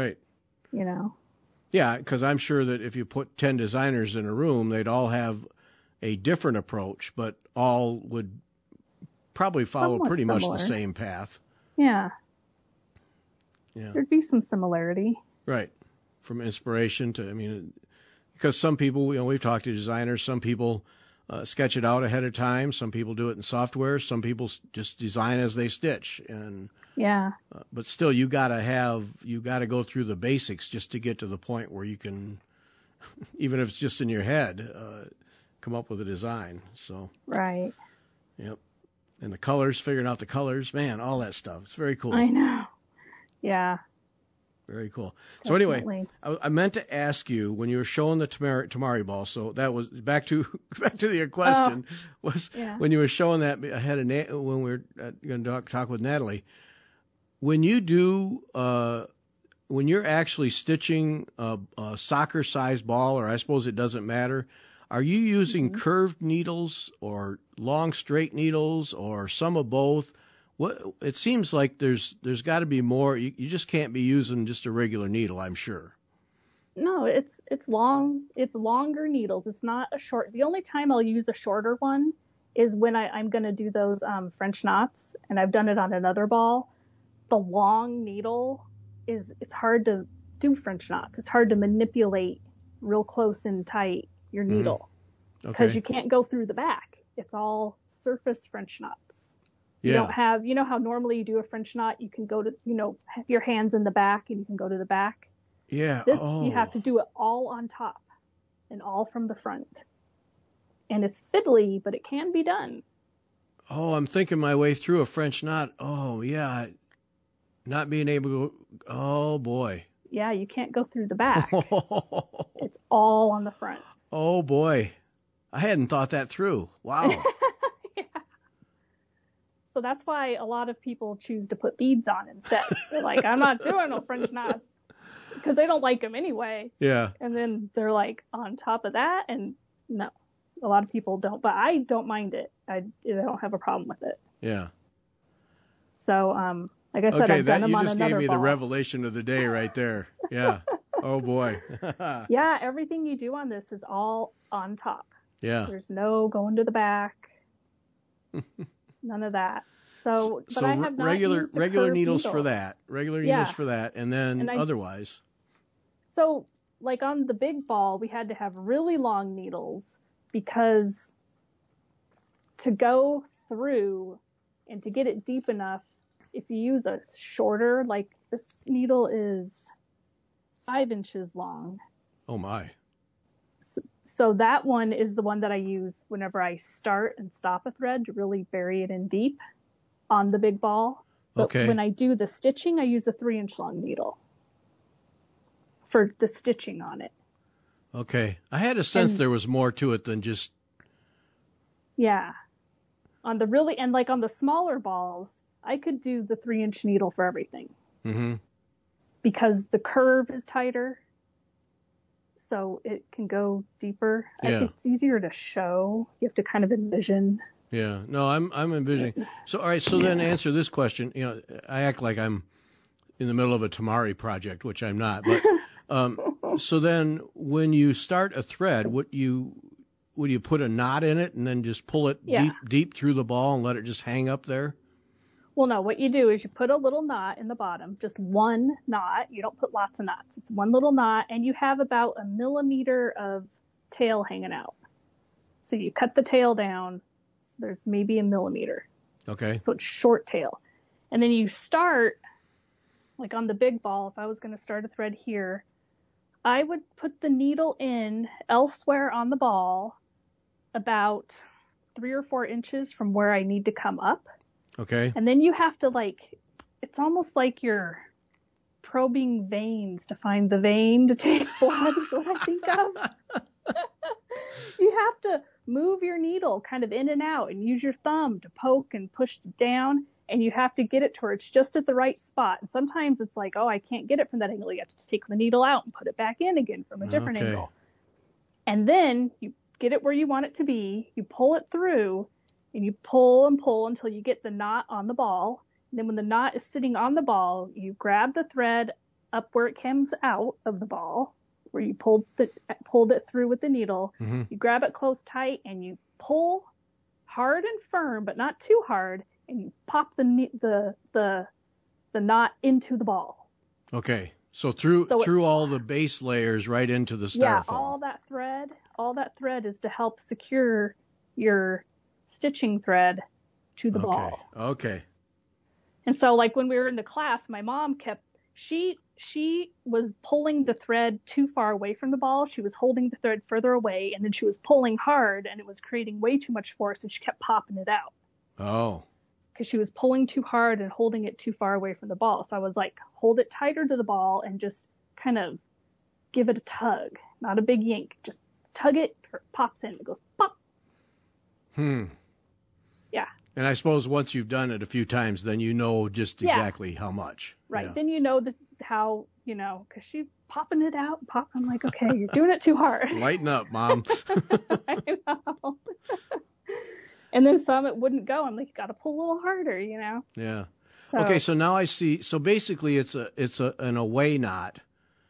Yeah, because I'm sure that if you put 10 designers in a room, they'd all have a different approach, but all would probably follow pretty much the same path. Yeah. There'd be some similarity. Right. From inspiration to, because some people, we've talked to designers, some people sketch it out ahead of time. Some people do it in software. Some people just design as they stitch. And yeah, but still, you got to go through the basics just to get to the point where you can, even if it's just in your head, come up with a design. So right. Yep. And the colors, figuring out the colors, man, all that stuff. It's very cool. I know. Yeah. Very cool. Definitely. So anyway, I meant to ask you when you were showing the tamari ball. So that was back to your question was when you were showing that ahead of when we were going to talk with Natalie. When you do when you're actually stitching a soccer-sized ball, or I suppose it doesn't matter, are you using curved needles or long straight needles or some of both? What it seems like there's got to be more. You just can't be using just a regular needle, I'm sure. No, it's long. It's longer needles. It's not a short. The only time I'll use a shorter one is when I'm going to do those French knots, and I've done it on another ball. The long needle it's hard to do French knots. It's hard to manipulate real close and tight your needle because you can't go through the back. It's all surface French knots. You don't have, how normally you do a French knot, you can go to, have your hands in the back and you can go to the back. Yeah. This, you have to do it all on top and all from the front. And it's fiddly, but it can be done. Oh, I'm thinking my way through a French knot. Oh, yeah. Not being able to, oh boy. Yeah, you can't go through the back. It's all on the front. Oh boy. I hadn't thought that through. Wow. So that's why a lot of people choose to put beads on instead. They're like, I'm not doing no French knots because they don't like them anyway. Yeah. And then they're like on top of that. And no, a lot of people don't, but I don't mind it. I don't have a problem with it. Yeah. So, like I said, I've done them on another ball. You just gave me the revelation of the day right there. Yeah. Oh boy. Yeah. Everything you do on this is all on top. Yeah. There's no going to the back. None of that. So but I have not regular needles needle. For that. Regular needles for that, and then otherwise. So, like on the big ball, we had to have really long needles because to go through and to get it deep enough, if you use a shorter, like this needle is 5 inches long. Oh my. So that one is the one that I use whenever I start and stop a thread to really bury it in deep on the big ball. But when I do the stitching, I use a 3-inch long needle for the stitching on it. Okay. I had a sense there was more to it than just... Yeah. On the smaller balls, I could do the 3-inch needle for everything. Mm-hmm. Because the curve is tighter. So it can go deeper. Yeah. It's easier to show. You have to kind of envision. Yeah. No, I'm envisioning. So all right. So then answer this question. I act like I'm in the middle of a tamari project, which I'm not. But so then, when you start a thread, would you put a knot in it and then just pull it deep through the ball and let it just hang up there? Well, no, what you do is you put a little knot in the bottom, just one knot. You don't put lots of knots. It's one little knot, and you have about 1 millimeter of tail hanging out. So you cut the tail down. So there's maybe 1 millimeter. Okay. So it's short tail. And then you start, like on the big ball, if I was going to start a thread here, I would put the needle in elsewhere on the ball about 3 or 4 inches from where I need to come up. Okay. And then you have to it's almost like you're probing veins to find the vein to take blood is what I think of. You have to move your needle kind of in and out and use your thumb to poke and push it down. And you have to get it to where it's just at the right spot. And sometimes it's like, oh, I can't get it from that angle. You have to take the needle out and put it back in again from a different angle. And then you get it where you want it to be. You pull it through. And you pull and pull until you get the knot on the ball. And then when the knot is sitting on the ball, you grab the thread up where it comes out of the ball, where you pulled it through with the needle. Mm-hmm. You grab it close tight and you pull hard and firm, but not too hard, and you pop the knot into the ball. Okay. So through all the base layers right into the styrofoam. Yeah, all that all that thread is to help secure your stitching thread to the ball. Okay. And so like when we were in the class, my mom she was pulling the thread too far away from the ball. She was holding the thread further away, and then she was pulling hard, and it was creating way too much force, and she kept popping it out. Oh. Because she was pulling too hard and holding it too far away from the ball. So I was like, hold it tighter to the ball and just kind of give it a tug. Not a big yank. Just tug it, or it pops in. It goes pop. Yeah. And I suppose once you've done it a few times, then you know just exactly how much. Right. Yeah. Then you know how, because she's popping it out. I'm like, okay, you're doing it too hard. Lighten up, Mom. I know. And then some it wouldn't go. I'm like, you got to pull a little harder, Yeah. So, okay, so now I see. So basically, it's an away knot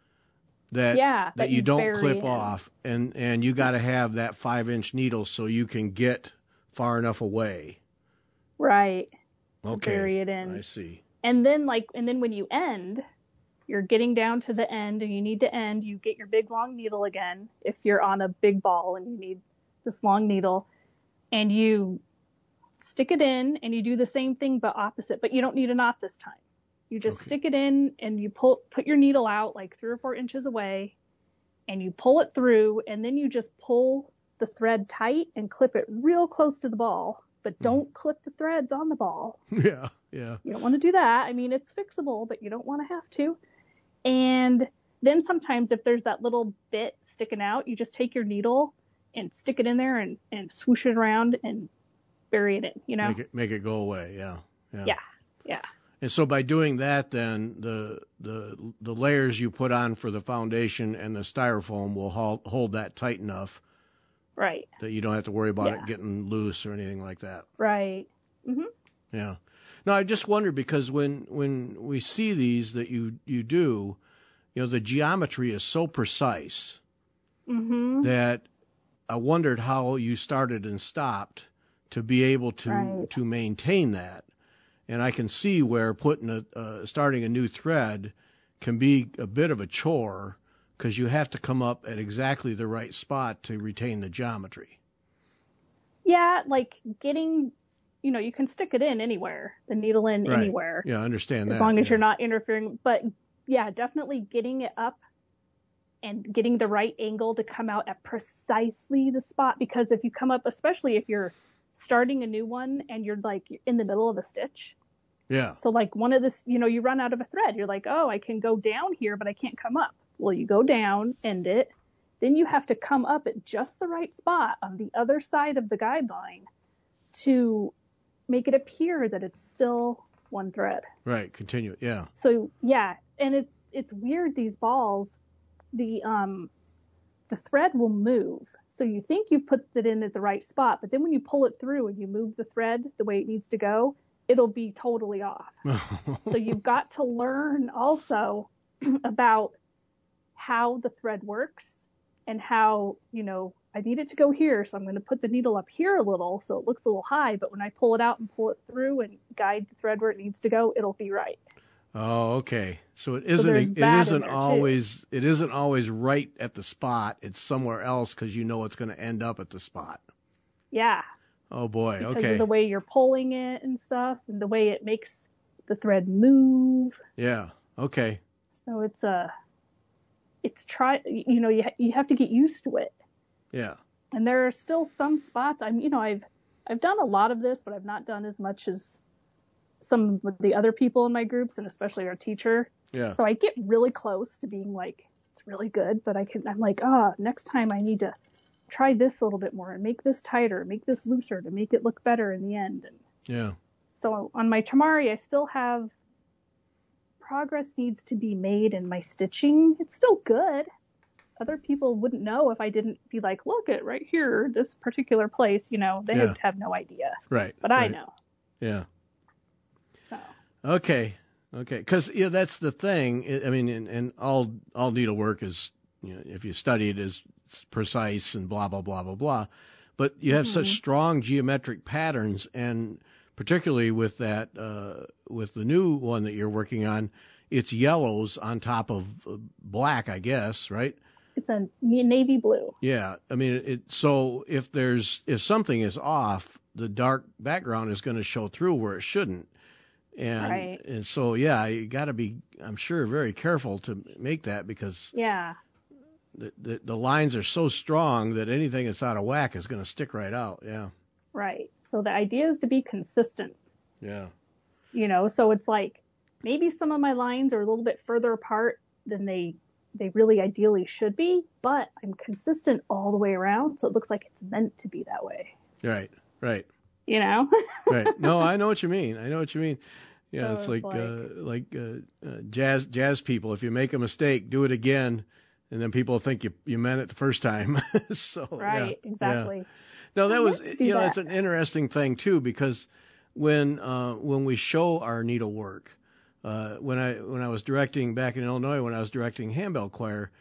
that you don't clip off, and you got to have that 5-inch needle so you can get far enough away. Right. To Okay. bury it in. I see. And then when you end, you're getting down to the end, and you need to end. You get your big long needle again if you're on a big ball and you need this long needle. And you stick it in, and you do the same thing but opposite, but you don't need a knot this time. You just stick it in, and you put your needle out like 3 or 4 inches away, and you pull it through, and then you just pull the thread tight and clip it real close to the ball, but don't clip the threads on the ball. Yeah. You don't want to do that. I mean, it's fixable, but you don't want to have to. And then sometimes if there's that little bit sticking out, you just take your needle and stick it in there and swoosh it around and bury it in, Make it go away. Yeah. Yeah. And so by doing that, then the layers you put on for the foundation and the styrofoam will hold that tight enough, right, that you don't have to worry about it getting loose or anything like that. Right. Mm-hmm. Yeah. No, I just wondered because when we see these that you do, the geometry is so precise that I wondered how you started and stopped to be able to maintain that. And I can see where starting a new thread can be a bit of a chore because you have to come up at exactly the right spot to retain the geometry. Yeah, like getting, you can stick it in anywhere, the needle in anywhere. Yeah, I understand that. As long as you're not interfering. But yeah, definitely getting it up and getting the right angle to come out at precisely the spot. Because if you come up, especially if you're starting a new one and you're like in the middle of a stitch. Yeah. So like one of this, you run out of a thread. You're like, oh, I can go down here, but I can't come up. Well, you go down, end it. Then you have to come up at just the right spot on the other side of the guideline to make it appear that it's still one thread. Right. Continue. Yeah. So yeah. And it's weird. These balls, the thread will move. So you think you've put it in at the right spot, but then when you pull it through and you move the thread the way it needs to go, it'll be totally off. So you've got to learn also about how the thread works and how, I need it to go here. So I'm going to put the needle up here a little so it looks a little high, but when I pull it out and pull it through and guide the thread where it needs to go, it'll be right. Oh, okay. So it isn't always right at the spot. It's somewhere else because it's going to end up at the spot. Yeah. Oh boy. Because okay. of the way you're pulling it and stuff, and the way it makes the thread move. Yeah. Okay. So you have to get used to it. Yeah. And there are still some spots. I've done a lot of this, but I've not done as much as some of the other people in my groups, and especially our teacher. Yeah. So I get really close to being like, it's really good, but I'm like, next time I need to try this a little bit more and make this tighter, make this looser to make it look better in the end. And yeah. So on my Tamari, I still have progress needs to be made in my stitching. It's still good. Other people wouldn't know if I didn't be like, look at right here, this particular place, they would have no idea. Right. But I know. Yeah. So. Okay. Because that's the thing. And all needlework is, if you study it, is precise and blah blah blah blah blah. But you have such strong geometric patterns, and particularly with that, with the new one that you're working on, it's yellows on top of black, I guess, right? It's a navy blue. Yeah. I mean, so if something is off, the dark background is going to show through where it shouldn't. And so, yeah, you got to be, I'm sure, very careful to make that, because the lines are so strong that anything that's out of whack is going to stick right out. Yeah. Right. So the idea is to be consistent. Yeah. So it's like maybe some of my lines are a little bit further apart than they really ideally should be, but I'm consistent all the way around. So it looks like it's meant to be that way. Right. Right. No, I know what you mean. Yeah, it's like jazz people. If you make a mistake, do it again, and then people think you meant it the first time. So exactly. Yeah. No, that was that's an interesting thing too, because when we show our needlework, when I was directing back in Illinois, when I was directing handbell choir,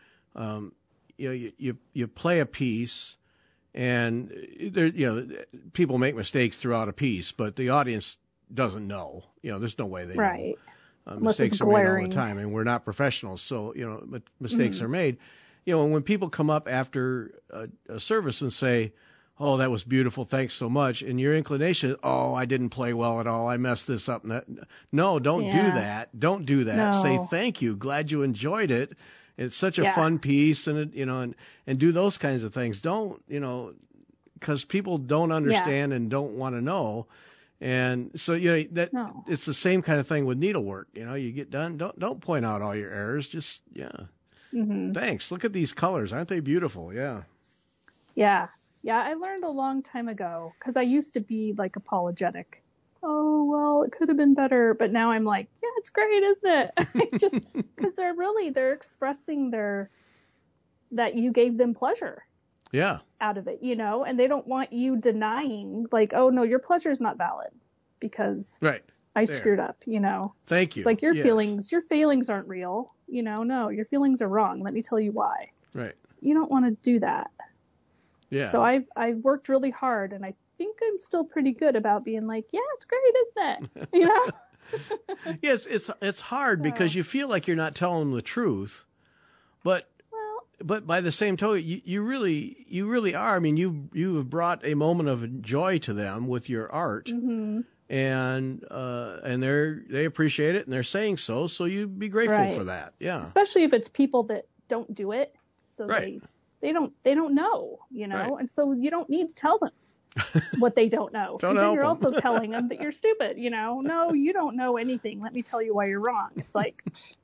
you play a piece. And people make mistakes throughout a piece, but the audience doesn't know. There's no way they know. Mistakes are made all the time, and we're not professionals, so mistakes are made. And when people come up after a service and say, "Oh, that was beautiful, thanks so much," and your inclination is, "Oh, I didn't play well at all. I messed this up." No, don't do that. Don't do that. No. Say thank you. Glad you enjoyed it. It's such a fun piece, and and do those kinds of things. Don't, because people don't understand and don't want to know. And so, it's the same kind of thing with needlework. You get done. Don't point out all your errors. Just, thanks. Look at these colors. Aren't they beautiful? Yeah. Yeah. Yeah. I learned a long time ago, because I used to be like apologetic. Oh, well, it could have been better. But now I'm like, yeah, it's great, isn't it? Just because they're expressing that you gave them pleasure. Yeah. Out of it, and they don't want you denying, like, oh, no, your pleasure is not valid because I screwed up, Thank you. It's like your feelings aren't real. No, your feelings are wrong. Let me tell you why. Right. You don't want to do that. Yeah. So I've worked really hard, and I think I'm still pretty good about being like, yeah, it's great, isn't it? Yes, it's hard because you feel like you're not telling them the truth, but by the same token, you really are. I mean, you have brought a moment of joy to them with your art, and they appreciate it, and they're saying so. So you be grateful for that. Yeah, especially if it's people that don't do it, so they don't know, and so you don't need to tell them what they don't know. Don't help you're them. Also telling them that you're stupid. No, you don't know anything. Let me tell you why you're wrong. It's like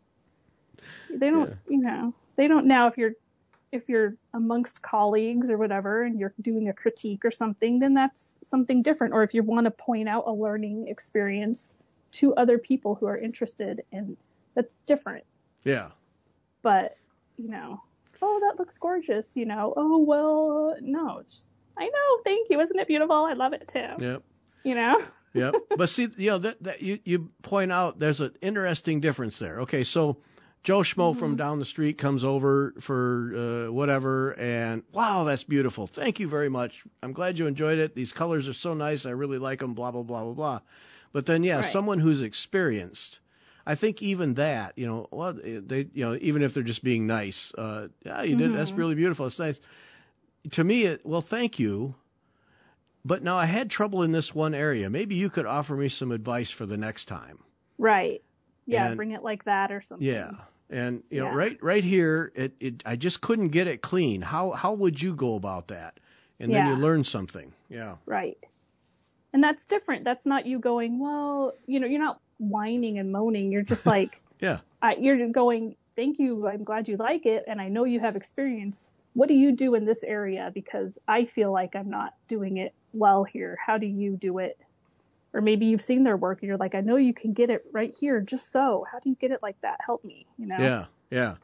they don't, they don't. Now, if you're amongst colleagues or whatever, and you're doing a critique or something, then that's something different. Or if you want to point out a learning experience to other people who are interested, and that's different. Yeah. But oh, that looks gorgeous. Oh well, no, it's. I know, thank you. Isn't it beautiful? I love it too. Yep. Yep. But see, that you point out there's an interesting difference there. Okay, so Joe Schmo from down the street comes over for whatever, and wow, that's beautiful. Thank you very much. I'm glad you enjoyed it. These colors are so nice. I really like them. Blah blah blah blah blah. But then, someone who's experienced, I think even that, they, even if they're just being nice, you did. That's really beautiful. It's nice. To me, thank you. But now I had trouble in this one area. Maybe you could offer me some advice for the next time. Right. Yeah, bring it like that or something. Yeah. And right here, I just couldn't get it clean. How would you go about that? And then you learn something. Yeah. Right. And that's different. That's not you going, well, you're not whining and moaning. You're just like, you're going, thank you. I'm glad you like it. And I know you have experience. What do you do in this area? Because I feel like I'm not doing it well here. How do you do it? Or maybe you've seen their work and you're like, I know you can get it right here. Just so. How do you get it like that? Help me. Yeah.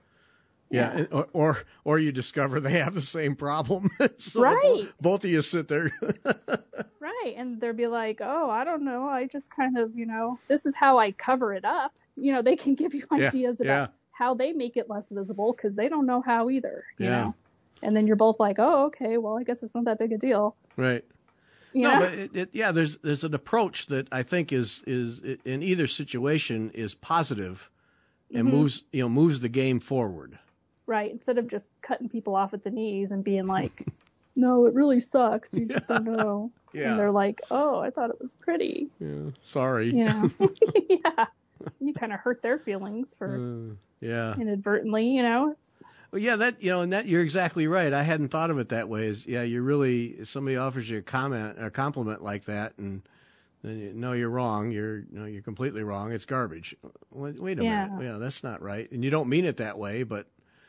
Or you discover they have the same problem. So both of you sit there. Right. And they'll be like, oh, I don't know. I just kind of, this is how I cover it up. They can give you ideas about how they make it less visible because they don't know how either, you know? And then you're both like, oh, okay, well, I guess it's not that big a deal. Right. But there's an approach that I think is in either situation is positive and moves the game forward. Right. Instead of just cutting people off at the knees and being like, no, it really sucks. You just don't know. Yeah. And they're like, oh, I thought it was pretty. Yeah. Sorry. Yeah. Yeah. You kind of hurt their feelings for inadvertently, It's, well, yeah, and that you're exactly right. I hadn't thought of it that way. Somebody offers you a compliment like that, and then no, you're wrong. You're completely wrong. It's garbage. Wait a minute. Yeah, that's not right. And you don't mean it that way, but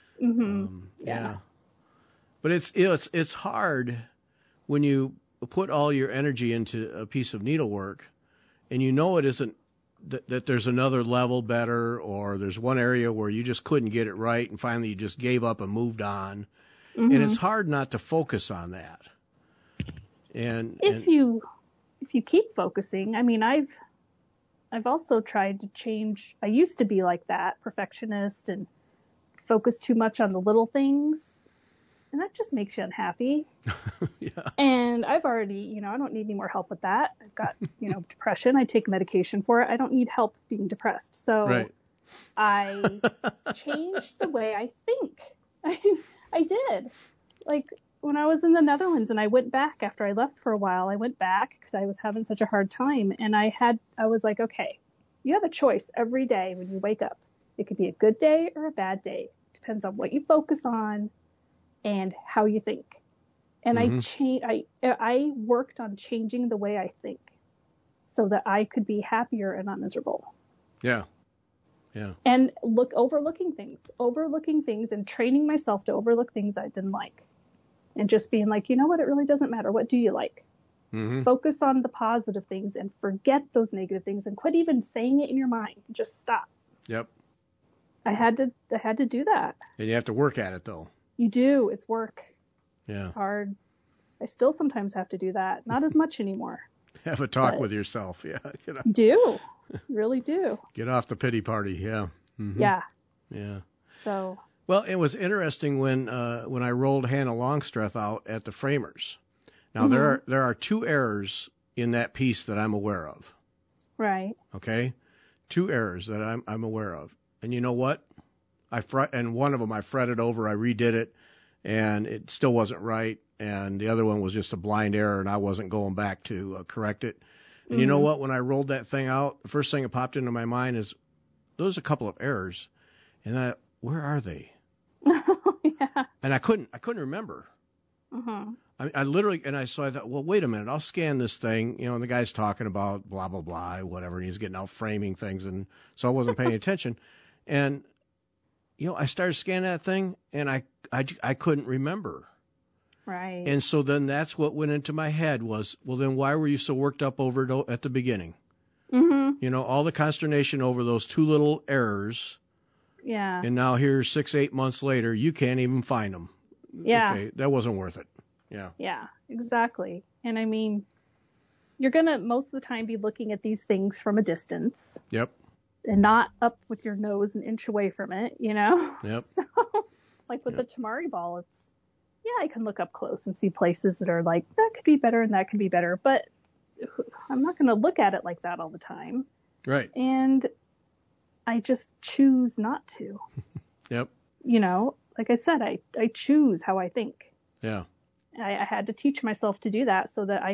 yeah. But it's hard when you put all your energy into a piece of needlework, and it isn't that there's another level better, or there's one area where you just couldn't get it right, and finally you just gave up and moved on. And it's hard not to focus on that. And if you keep focusing, I mean, I've also tried to change. I used to be like that, perfectionist, and focus too much on the little things. And that just makes you unhappy. Yeah. And I've already, I don't need any more help with that. I've got, depression. I take medication for it. I don't need help being depressed. So I changed the way I think. I did. Like when I was in the Netherlands and I went back after I left for a while, I went back because I was having such a hard time. And I was like, okay, you have a choice every day when you wake up. It could be a good day or a bad day. Depends on what you focus on and how you think. And I worked on changing the way I think so that I could be happier and not miserable. Yeah. Yeah. And overlooking things and training myself to overlook things I didn't like. And just being like, you know what? It really doesn't matter. What do you like? Focus on the positive things and forget those negative things and quit even saying it in your mind. Just stop. Yep. I had to do that. And you have to work at it though. You do. It's work. Yeah. It's hard. I still sometimes have to do that. Not as much anymore. Have a talk with yourself. Yeah. You do. You really do. Get off the pity party. Yeah. Yeah. Yeah. So. Well, it was interesting when I rolled Hannah Longstreth out at the Framers. Now there are two errors in that piece that I'm aware of. Right. Okay. Two errors that I'm aware of. And you know what? And one of them I fretted over, I redid it, and it still wasn't right. And the other one was just a blind error, and I wasn't going back to correct it. And you know what? When I rolled that thing out, the first thing that popped into my mind is, those are a couple of errors, and where are they? Yeah. And I couldn't remember. I literally, so I thought, well, wait a minute, I'll scan this thing, and the guy's talking about blah, blah, blah, whatever, and he's getting out framing things, and so I wasn't paying attention. And I started scanning that thing, and I couldn't remember. Right. And so then that's what went into my head was, well, then why were you so worked up over it at the beginning? All the consternation over those two little errors. Yeah. And now here, 6-8 months later, you can't even find them. Yeah. Okay, that wasn't worth it. Yeah. Yeah, exactly. And I mean, you're going to most of the time be looking at these things from a distance. Yep. And not up with your nose an inch away from it, Yep. So, like with the tamari ball, I can look up close and see places that are like, that could be better and that could be better. But I'm not going to look at it like that all the time. Right. And I just choose not to. Yep. Like I said, I choose how I think. Yeah. I had to teach myself to do that so that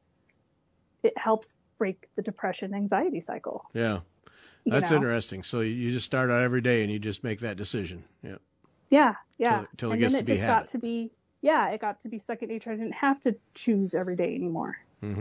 it helps break the depression anxiety cycle. Yeah. That's interesting. So you just start out every day and you just make that decision. Yeah. Yeah. Yeah. Till it gets to be habit. It got to be second nature. I didn't have to choose every day anymore.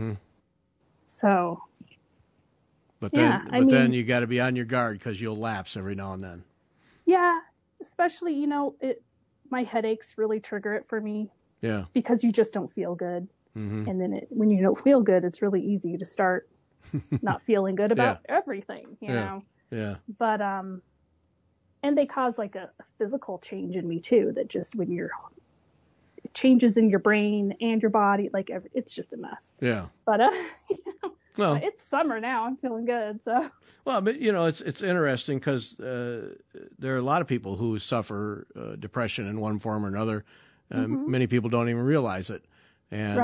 So. But then you got to be on your guard because you'll lapse every now and then. Yeah. Especially, my headaches really trigger it for me. Yeah. Because you just don't feel good. And then when you don't feel good, it's really easy to start not feeling good about everything, you know? Yeah. But, and they cause like a physical change in me too, that just when it changes in your brain and your body, like it's just a mess. Yeah. But, well, it's summer now. I'm feeling good. So. Well, but it's interesting because there are a lot of people who suffer depression in one form or another. Many people don't even realize it, and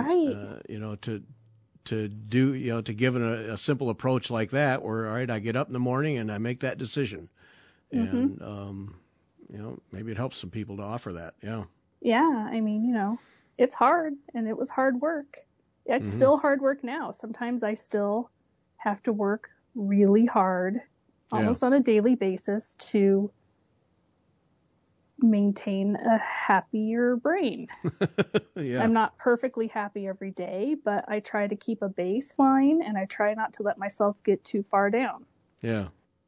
to give it a simple approach like that, where all right, I get up in the morning and I make that decision, and maybe it helps some people to offer that. Yeah. Yeah. I mean, it's hard, and it was hard work. It's still hard work now. Sometimes I still have to work really hard, almost on a daily basis, to maintain a happier brain. Yeah. I'm not perfectly happy every day, but I try to keep a baseline, and I try not to let myself get too far down. Yeah.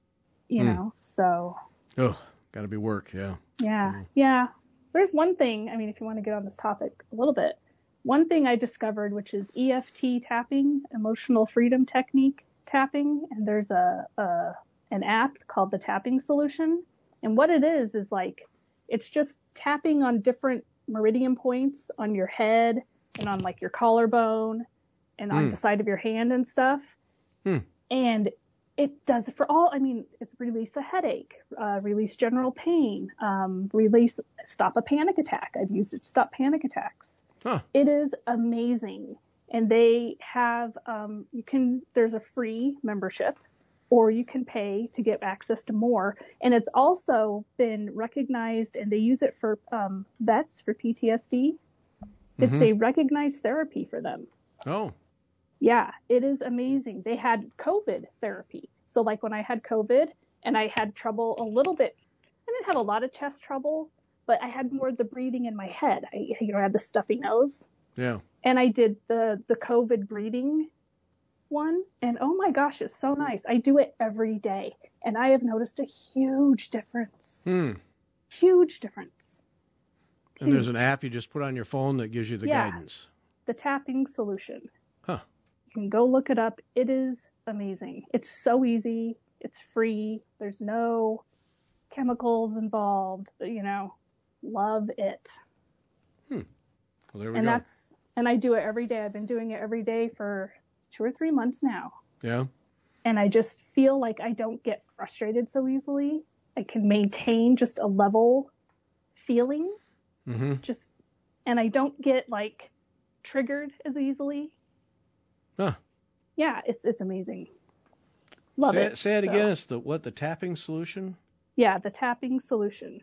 So. Oh, gotta be work. Yeah. Yeah. Yeah. There's one thing, I mean, if you want to get on this topic a little bit, one thing I discovered, which is EFT tapping, emotional freedom technique tapping. And there's an app called the Tapping Solution. And what it is like, it's just tapping on different meridian points on your head and on like your collarbone and on the side of your hand and stuff. And it does for all, I mean, it's release a headache, release general pain, stop a panic attack. I've used it to stop panic attacks. Huh. It is amazing. And they have, there's a free membership, or you can pay to get access to more. And it's also been recognized, and they use it for vets for PTSD. It's a recognized therapy for them. Oh. Yeah, it is amazing. They had COVID therapy. So like when I had COVID and I had trouble a little bit, I didn't have a lot of chest trouble, but I had more of the breathing in my head. I had the stuffy nose. Yeah. And I did the COVID breathing one, and oh my gosh, it's so nice. I do it every day, and I have noticed a huge difference. Huge difference. And there's an app you just put on your phone that gives you the guidance. The Tapping Solution. Huh. You can go look it up. It is amazing. It's so easy. It's free. There's no chemicals involved. Love it. Well, there we go. And I do it every day. I've been doing it every day for 2 or 3 months now. Yeah. And I just feel like I don't get frustrated so easily. I can maintain just a level feeling. And I don't get like triggered as easily. Huh. Yeah, it's amazing. Love it. Say it again. It's the Tapping Solution? Yeah, the Tapping Solution.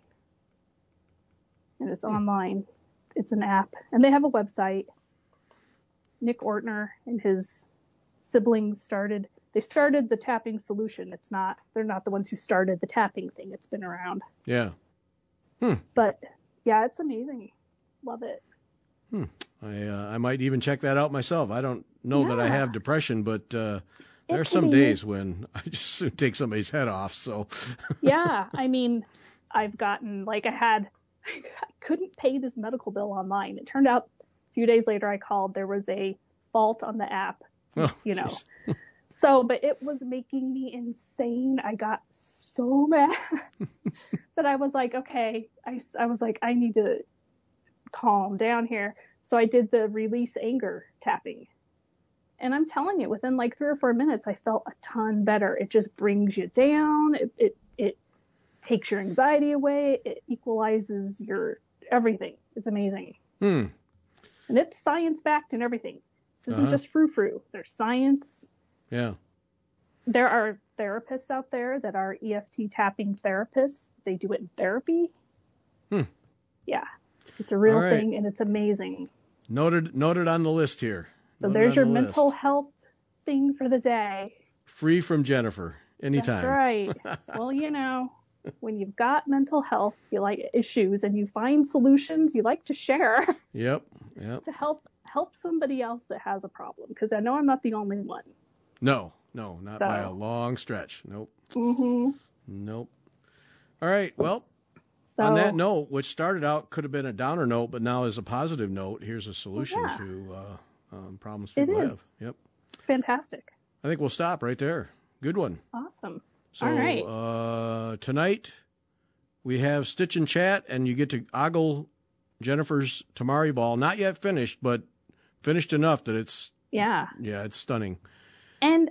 And it's online. It's an app. And they have a website. Nick Ortner and his siblings started the Tapping Solution. They're not the ones who started the tapping thing. It's been around. Yeah. But yeah, it's amazing. Love it. I might even check that out myself. I don't know that I have depression, but there are some days when I just soon take somebody's head off. So yeah, I mean, I've gotten I couldn't pay this medical bill online. It turned out a few days later I called. There was a fault on the app. Geez. So, but it was making me insane. I got so mad that I was like, okay, I was like, I need to calm down here. So I did the release anger tapping. And I'm telling you, within like 3 or 4 minutes, I felt a ton better. It just brings you down. It takes your anxiety away. It equalizes your everything. It's amazing. And it's science-backed and everything. This isn't just frou-frou. There's science. Yeah. There are therapists out there that are EFT tapping therapists. They do it in therapy. Yeah. It's a real thing, and it's amazing. Noted on the list here. So there's your mental health thing for the day. Free from Jennifer. Anytime. That's right. Well, when you've got mental health, you like issues, and you find solutions you like to share. Yep. To help somebody else that has a problem, because I know I'm not the only one. No, not by a long stretch. Nope. Nope. All right. Well, on that note, which started out could have been a downer note, but now is a positive note. Here's a solution to problems people have. Yep. It's fantastic. I think we'll stop right there. Good one. Awesome. So, all right. Tonight we have Stitch and Chat, and you get to ogle Jennifer's Tamari ball. Not yet finished, but finished enough that it's it's stunning. And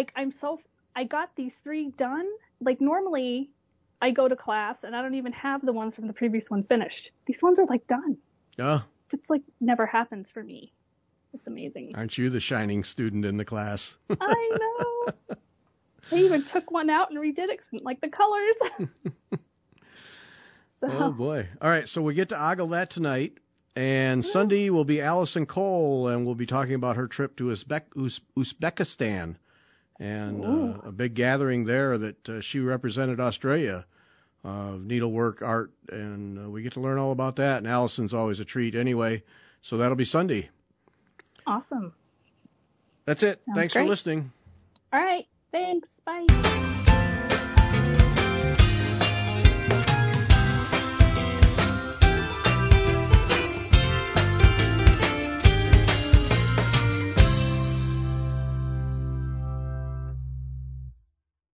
I got these 3 done. Like normally I go to class and I don't even have the ones from the previous one finished. These ones are done. Yeah. It's never happens for me. It's amazing. Aren't you the shining student in the class? I know. I even took one out and redid it, like the colors. So. Oh boy! All right, so we get to ogle that tonight, and Sunday will be Allison Cole, and we'll be talking about her trip to Uzbekistan, and a big gathering there that she represented Australia. Needlework, art, and we get to learn all about that. And Allison's always a treat anyway. So that'll be Sunday. Awesome. That's it. Sounds Thanks great. for listening. All right. Thanks. Bye.